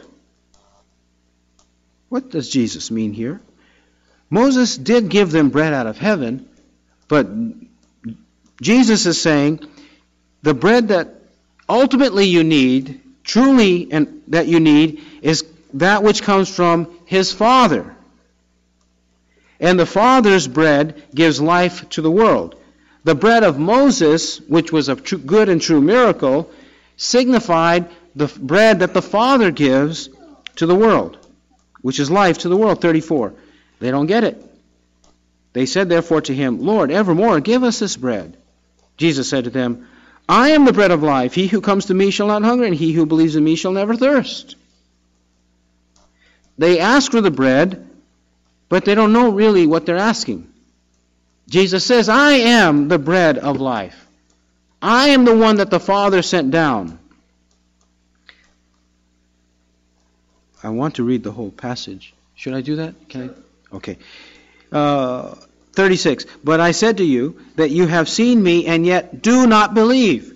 What does Jesus mean here? Moses did give them bread out of heaven, but Jesus is saying the bread that ultimately you need, truly and that you need, is that which comes from His Father. And the Father's bread gives life to the world. The bread of Moses, which was a true, good and true miracle, signified the bread that the Father gives to the world, which is life to the world. thirty-four. They don't get it. They said therefore to Him, Lord, evermore give us this bread. Jesus said to them, I am the bread of life. He who comes to me shall not hunger, and he who believes in me shall never thirst. They ask for the bread, but they don't know really what they're asking. Jesus says, I am the bread of life. I am the one that the Father sent down. I want to read the whole passage. Should I do that? Can I? Okay. Uh, thirty-six. But I said to you that you have seen me and yet do not believe.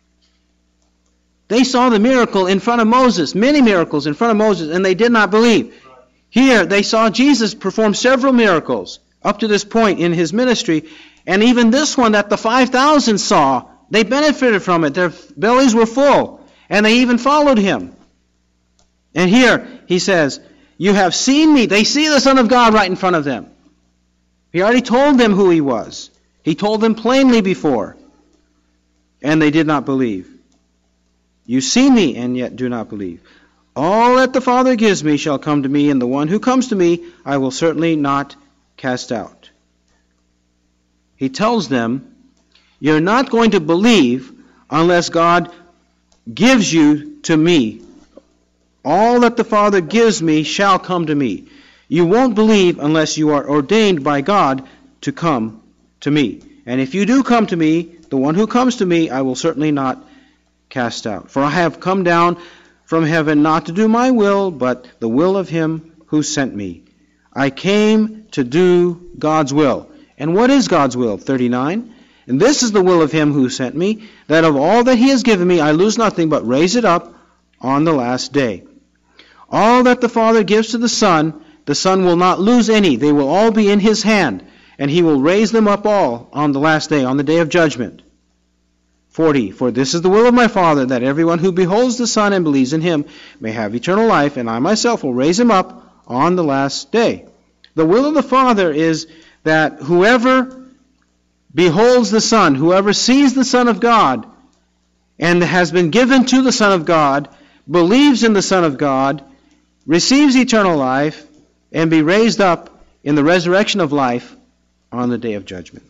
They saw the miracle in front of Moses, many miracles in front of Moses, and they did not believe. Here they saw Jesus perform several miracles up to this point in His ministry, and even this one that the five thousand saw, they benefited from it. Their bellies were full, and they even followed Him. And here He says, you have seen me. They see the Son of God right in front of them. He already told them who He was. He told them plainly before. And they did not believe. You see me and yet do not believe. All that the Father gives me shall come to me, and the one who comes to me I will certainly not cast out. He tells them, you're not going to believe unless God gives you to me. All that the Father gives me shall come to me. You won't believe unless you are ordained by God to come to me. And if you do come to me, the one who comes to me, I will certainly not cast out. For I have come down from heaven not to do my will, but the will of Him who sent me. I came to do God's will. And what is God's will? thirty-nine. And this is the will of Him who sent me, that of all that He has given me I lose nothing, but raise it up on the last day. All that the Father gives to the Son, the Son will not lose any. They will all be in His hand, and He will raise them up all on the last day, on the day of judgment. forty. For this is the will of my Father, that everyone who beholds the Son and believes in Him may have eternal life, and I myself will raise him up on the last day. The will of the Father is that whoever beholds the Son, whoever sees the Son of God, and has been given to the Son of God, believes in the Son of God, receives eternal life, and be raised up in the resurrection of life on the day of judgment.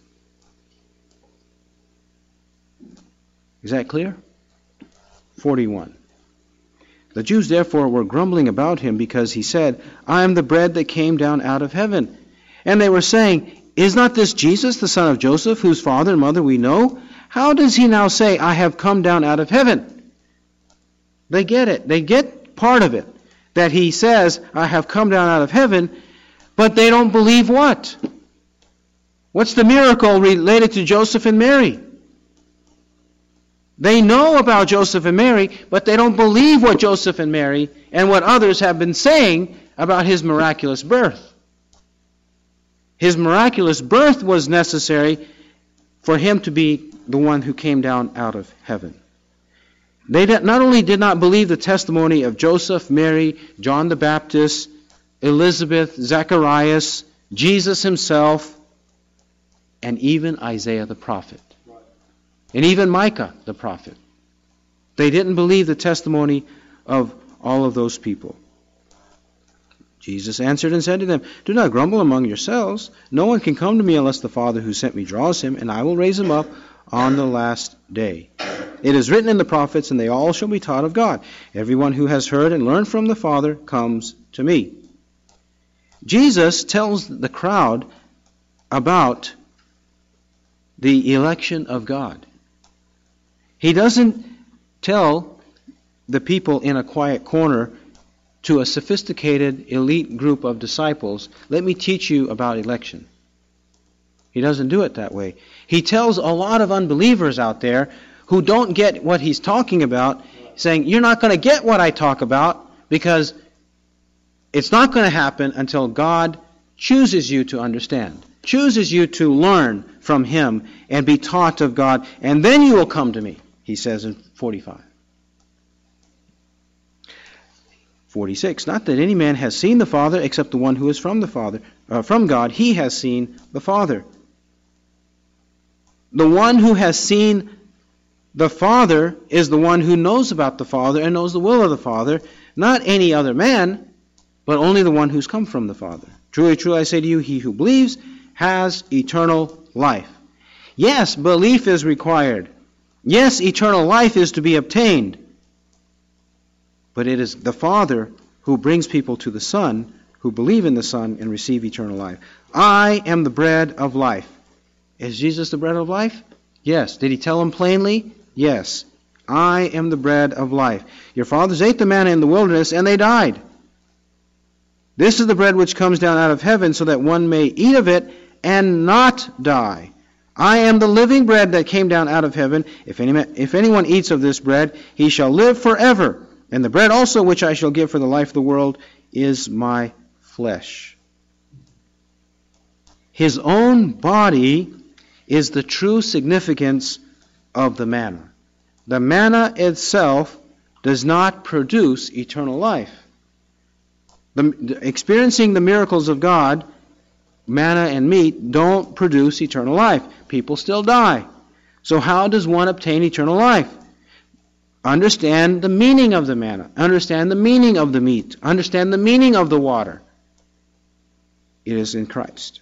Is that clear? forty-one. The Jews therefore were grumbling about Him because He said, I am the bread that came down out of heaven. And they were saying, is not this Jesus, the son of Joseph, whose father and mother we know? How does He now say, I have come down out of heaven? They get it. They get part of it. That He says, I have come down out of heaven, but they don't believe what? What's the miracle related to Joseph and Mary? They know about Joseph and Mary, but they don't believe what Joseph and Mary and what others have been saying about His miraculous birth. His miraculous birth was necessary for Him to be the one who came down out of heaven. They not only did not believe the testimony of Joseph, Mary, John the Baptist, Elizabeth, Zacharias, Jesus Himself, and even Isaiah the prophet. And even Micah the prophet. They didn't believe the testimony of all of those people. Jesus answered and said to them, do not grumble among yourselves. No one can come to me unless the Father who sent me draws him, and I will raise him up on the last day. It is written in the prophets, and they all shall be taught of God. Everyone who has heard and learned from the Father comes to me. Jesus tells the crowd about the election of God. He doesn't tell the people in a quiet corner to a sophisticated elite group of disciples, let me teach you about election. He doesn't do it that way. He tells a lot of unbelievers out there who don't get what he's talking about, saying, you're not going to get what I talk about because it's not going to happen until God chooses you to understand, chooses you to learn from him and be taught of God, and then you will come to me, he says in forty-five. forty-six, not that any man has seen the Father except the one who is from the Father, uh, from God, he has seen the Father. The one who has seen the Father is the one who knows about the Father and knows the will of the Father, not any other man, but only the one who's come from the Father. Truly, truly, I say to you, he who believes has eternal life. Yes, belief is required. Yes, eternal life is to be obtained. But it is the Father who brings people to the Son, who believe in the Son and receive eternal life. I am the bread of life. Is Jesus the bread of life? Yes. Did he tell them plainly? Yes. I am the bread of life. Your fathers ate the manna in the wilderness, and they died. This is the bread which comes down out of heaven, so that one may eat of it and not die. I am the living bread that came down out of heaven. If any, if anyone eats of this bread, he shall live forever. And the bread also which I shall give for the life of the world is my flesh. His own body is the true significance of the manna. The manna itself does not produce eternal life. The, experiencing the miracles of God, manna and meat, don't produce eternal life. People still die. So how does one obtain eternal life? Understand the meaning of the manna. Understand the meaning of the meat. Understand the meaning of the water. It is in Christ.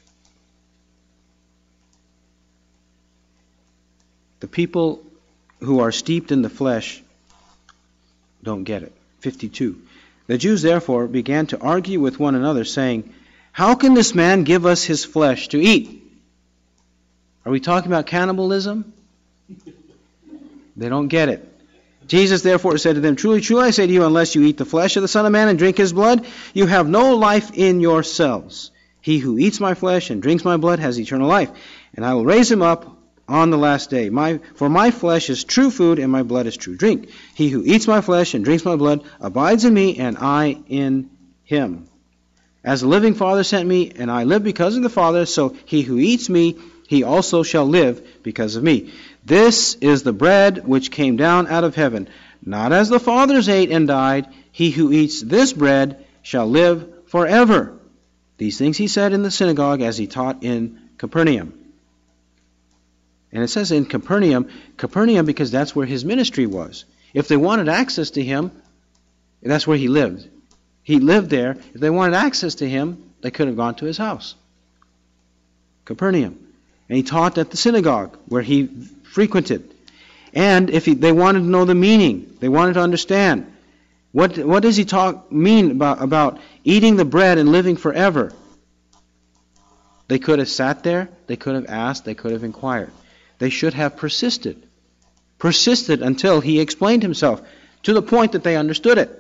The people who are steeped in the flesh don't get it. fifty-two. The Jews therefore began to argue with one another, saying, how can this man give us his flesh to eat? Are we talking about cannibalism? They don't get it. Jesus therefore said to them, truly, truly, I say to you, unless you eat the flesh of the Son of Man and drink his blood, you have no life in yourselves. He who eats my flesh and drinks my blood has eternal life, and I will raise him up on the last day. My, for my flesh is true food, and my blood is true drink. He who eats my flesh and drinks my blood abides in me, and I in him. As the living Father sent me, and I live because of the Father, so he who eats me, he also shall live because of me. This is the bread which came down out of heaven. Not as the fathers ate and died, he who eats this bread shall live forever. These things he said in the synagogue as he taught in Capernaum. And it says in Capernaum, Capernaum because that's where his ministry was. If they wanted access to him, that's where he lived. He lived there. If they wanted access to him, they could have gone to his house. Capernaum. And he taught at the synagogue where he frequented. And if he, they wanted to know the meaning, they wanted to understand, what what does he talk mean about, about eating the bread and living forever? They could have sat there, they could have asked, they could have inquired. They should have persisted. Persisted until he explained himself to the point that they understood it.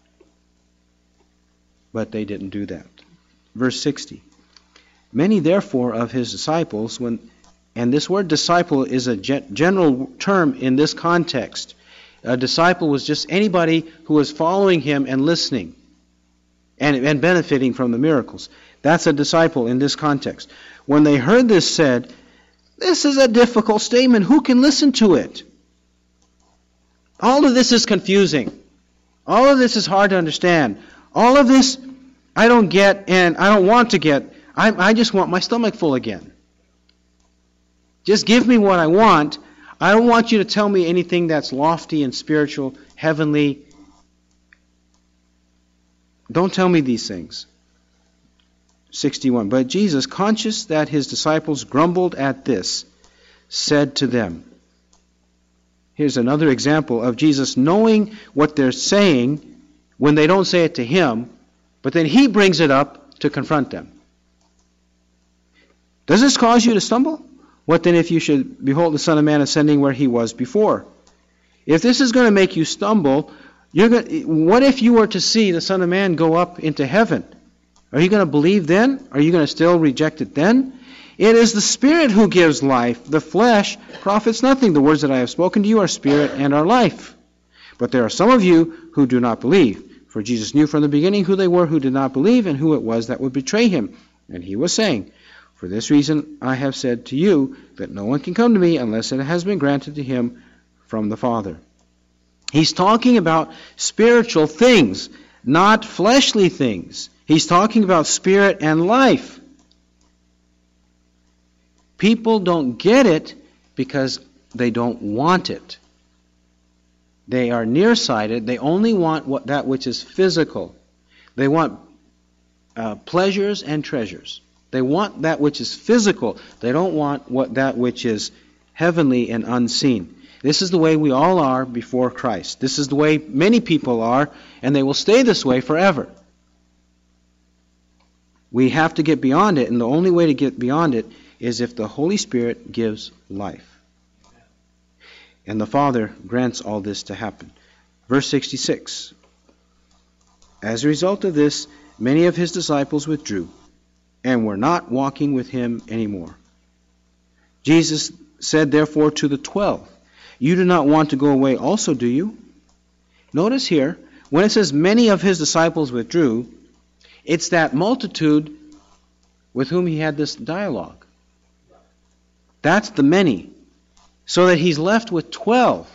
But they didn't do that. Verse sixty. Many therefore of his disciples, when and this word disciple is a general term in this context. A disciple was just anybody who was following him and listening and, and benefiting from the miracles. That's a disciple in this context. When they heard this said, this is a difficult statement. Who can listen to it? All of this is confusing. All of this is hard to understand. All of this I don't get and I don't want to get. I, I just want my stomach full again. Just give me what I want. I don't want you to tell me anything that's lofty and spiritual, heavenly. Don't tell me these things. sixty-one. But Jesus, conscious that his disciples grumbled at this, said to them. Here's another example of Jesus knowing what they're saying when they don't say it to him, but then he brings it up to confront them. Does this cause you to stumble? What then if you should behold the Son of Man ascending where he was before? If this is going to make you stumble, you're going, what if you were to see the Son of Man go up into heaven? Are you going to believe then? Are you going to still reject it then? It is the Spirit who gives life. The flesh profits nothing. The words that I have spoken to you are spirit and are life. But there are some of you who do not believe. For Jesus knew from the beginning who they were who did not believe and who it was that would betray him. And he was saying, for this reason I have said to you that no one can come to me unless it has been granted to him from the Father. He's talking about spiritual things, not fleshly things. He's talking about spirit and life. People don't get it because they don't want it. They are nearsighted. They only want what, that which is physical. They want uh, pleasures and treasures. They want that which is physical. They don't want what that which is heavenly and unseen. This is the way we all are before Christ. This is the way many people are, and they will stay this way forever. We have to get beyond it, and the only way to get beyond it is if the Holy Spirit gives life. And the Father grants all this to happen. Verse sixty-six. As a result of this, many of his disciples withdrew and were not walking with him anymore. Jesus said therefore to the twelve, you do not want to go away also, do you? Notice here, when it says many of his disciples withdrew, it's that multitude with whom he had this dialogue. That's the many. So that he's left with twelve.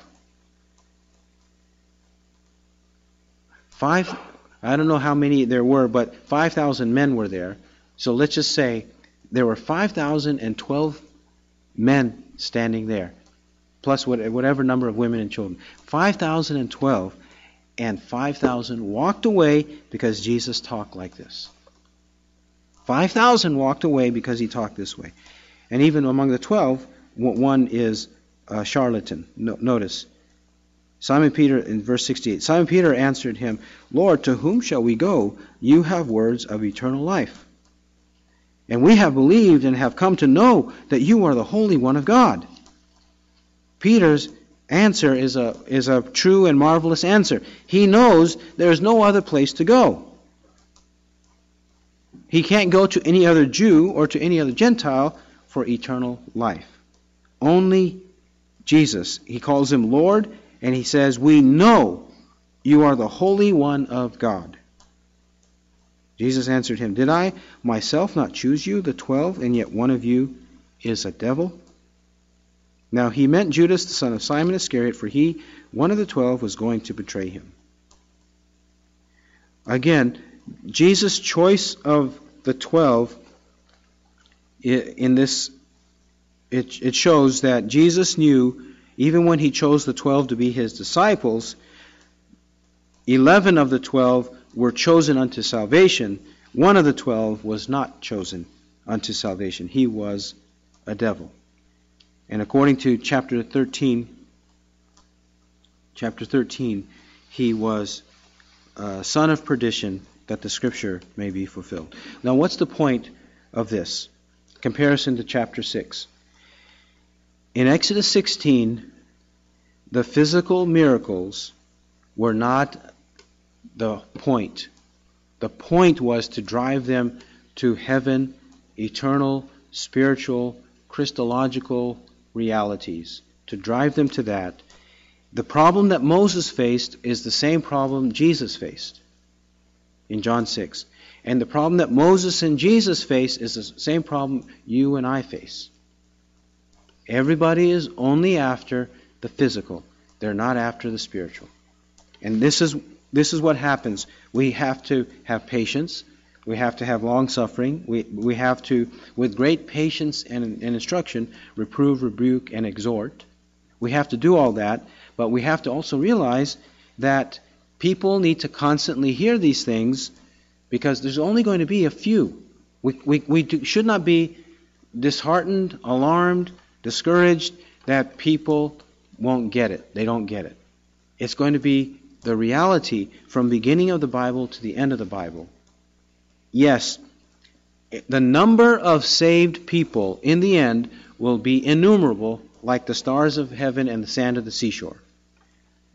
Five, I don't know how many there were, but five thousand men were there. So let's just say there were five thousand twelve men standing there, plus whatever number of women and children. five thousand twelve, and five thousand walked away because Jesus talked like this. five thousand walked away because he talked this way. And even among the twelve, one is a charlatan. No, notice, Simon Peter, in verse sixty-eight, Simon Peter answered him, Lord, to whom shall we go? You have words of eternal life. And we have believed and have come to know that you are the Holy One of God. Peter's answer is a, is a true and marvelous answer. He knows there is no other place to go. He can't go to any other Jew or to any other Gentile for eternal life. Only Jesus. He calls him Lord, and he says, we know you are the Holy One of God. Jesus answered him, did I myself not choose you, the twelve, and yet one of you is a devil? Now he meant Judas, the son of Simon Iscariot, for he, one of the twelve, was going to betray him. Again, Jesus' choice of the twelve in this, it, it shows that Jesus knew, even when he chose the twelve to be his disciples, eleven of the twelve were chosen unto salvation. One of the twelve was not chosen unto salvation. He was a devil. And according to chapter thirteen, chapter thirteen, he was a son of perdition, that the scripture may be fulfilled. Now, what's the point of this? Comparison to chapter six. In Exodus sixteen, the physical miracles were not the point. The point was to drive them to heaven, eternal, spiritual, Christological realities, to drive them to that. The problem that Moses faced is the same problem Jesus faced in John six. And the problem that Moses and Jesus face is the same problem you and I face. Everybody is only after the physical. They're not after the spiritual. And this is this is what happens. We have to have patience. We have to have long suffering. We we have to, with great patience and, and instruction, reprove, rebuke, and exhort. We have to do all that, but we have to also realize that people need to constantly hear these things, because there's only going to be a few. We we, we do, should not be disheartened, alarmed, discouraged that people won't get it. They don't get it. It's going to be the reality from beginning of the Bible to the end of the Bible. Yes, the number of saved people in the end will be innumerable, like the stars of heaven and the sand of the seashore.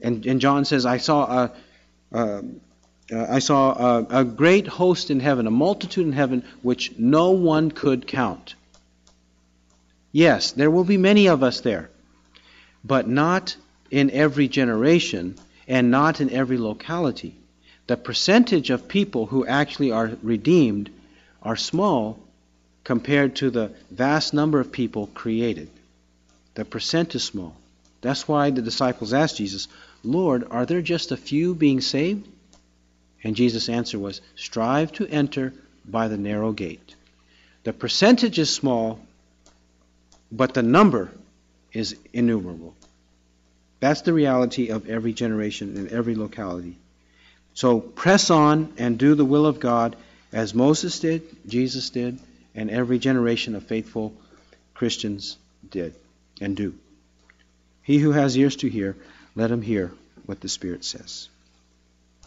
And, and John says, I saw a, uh, uh, I saw a, a great host in heaven, a multitude in heaven, which no one could count. Yes, there will be many of us there, but not in every generation and not in every locality. The percentage of people who actually are redeemed are small compared to the vast number of people created. The percent is small. That's why the disciples asked Jesus, Lord, are there just a few being saved? And Jesus' answer was, strive to enter by the narrow gate. The percentage is small, but the number is innumerable. That's the reality of every generation and every locality. So press on and do the will of God as Moses did, Jesus did, and every generation of faithful Christians did and do. He who has ears to hear, let him hear what the Spirit says.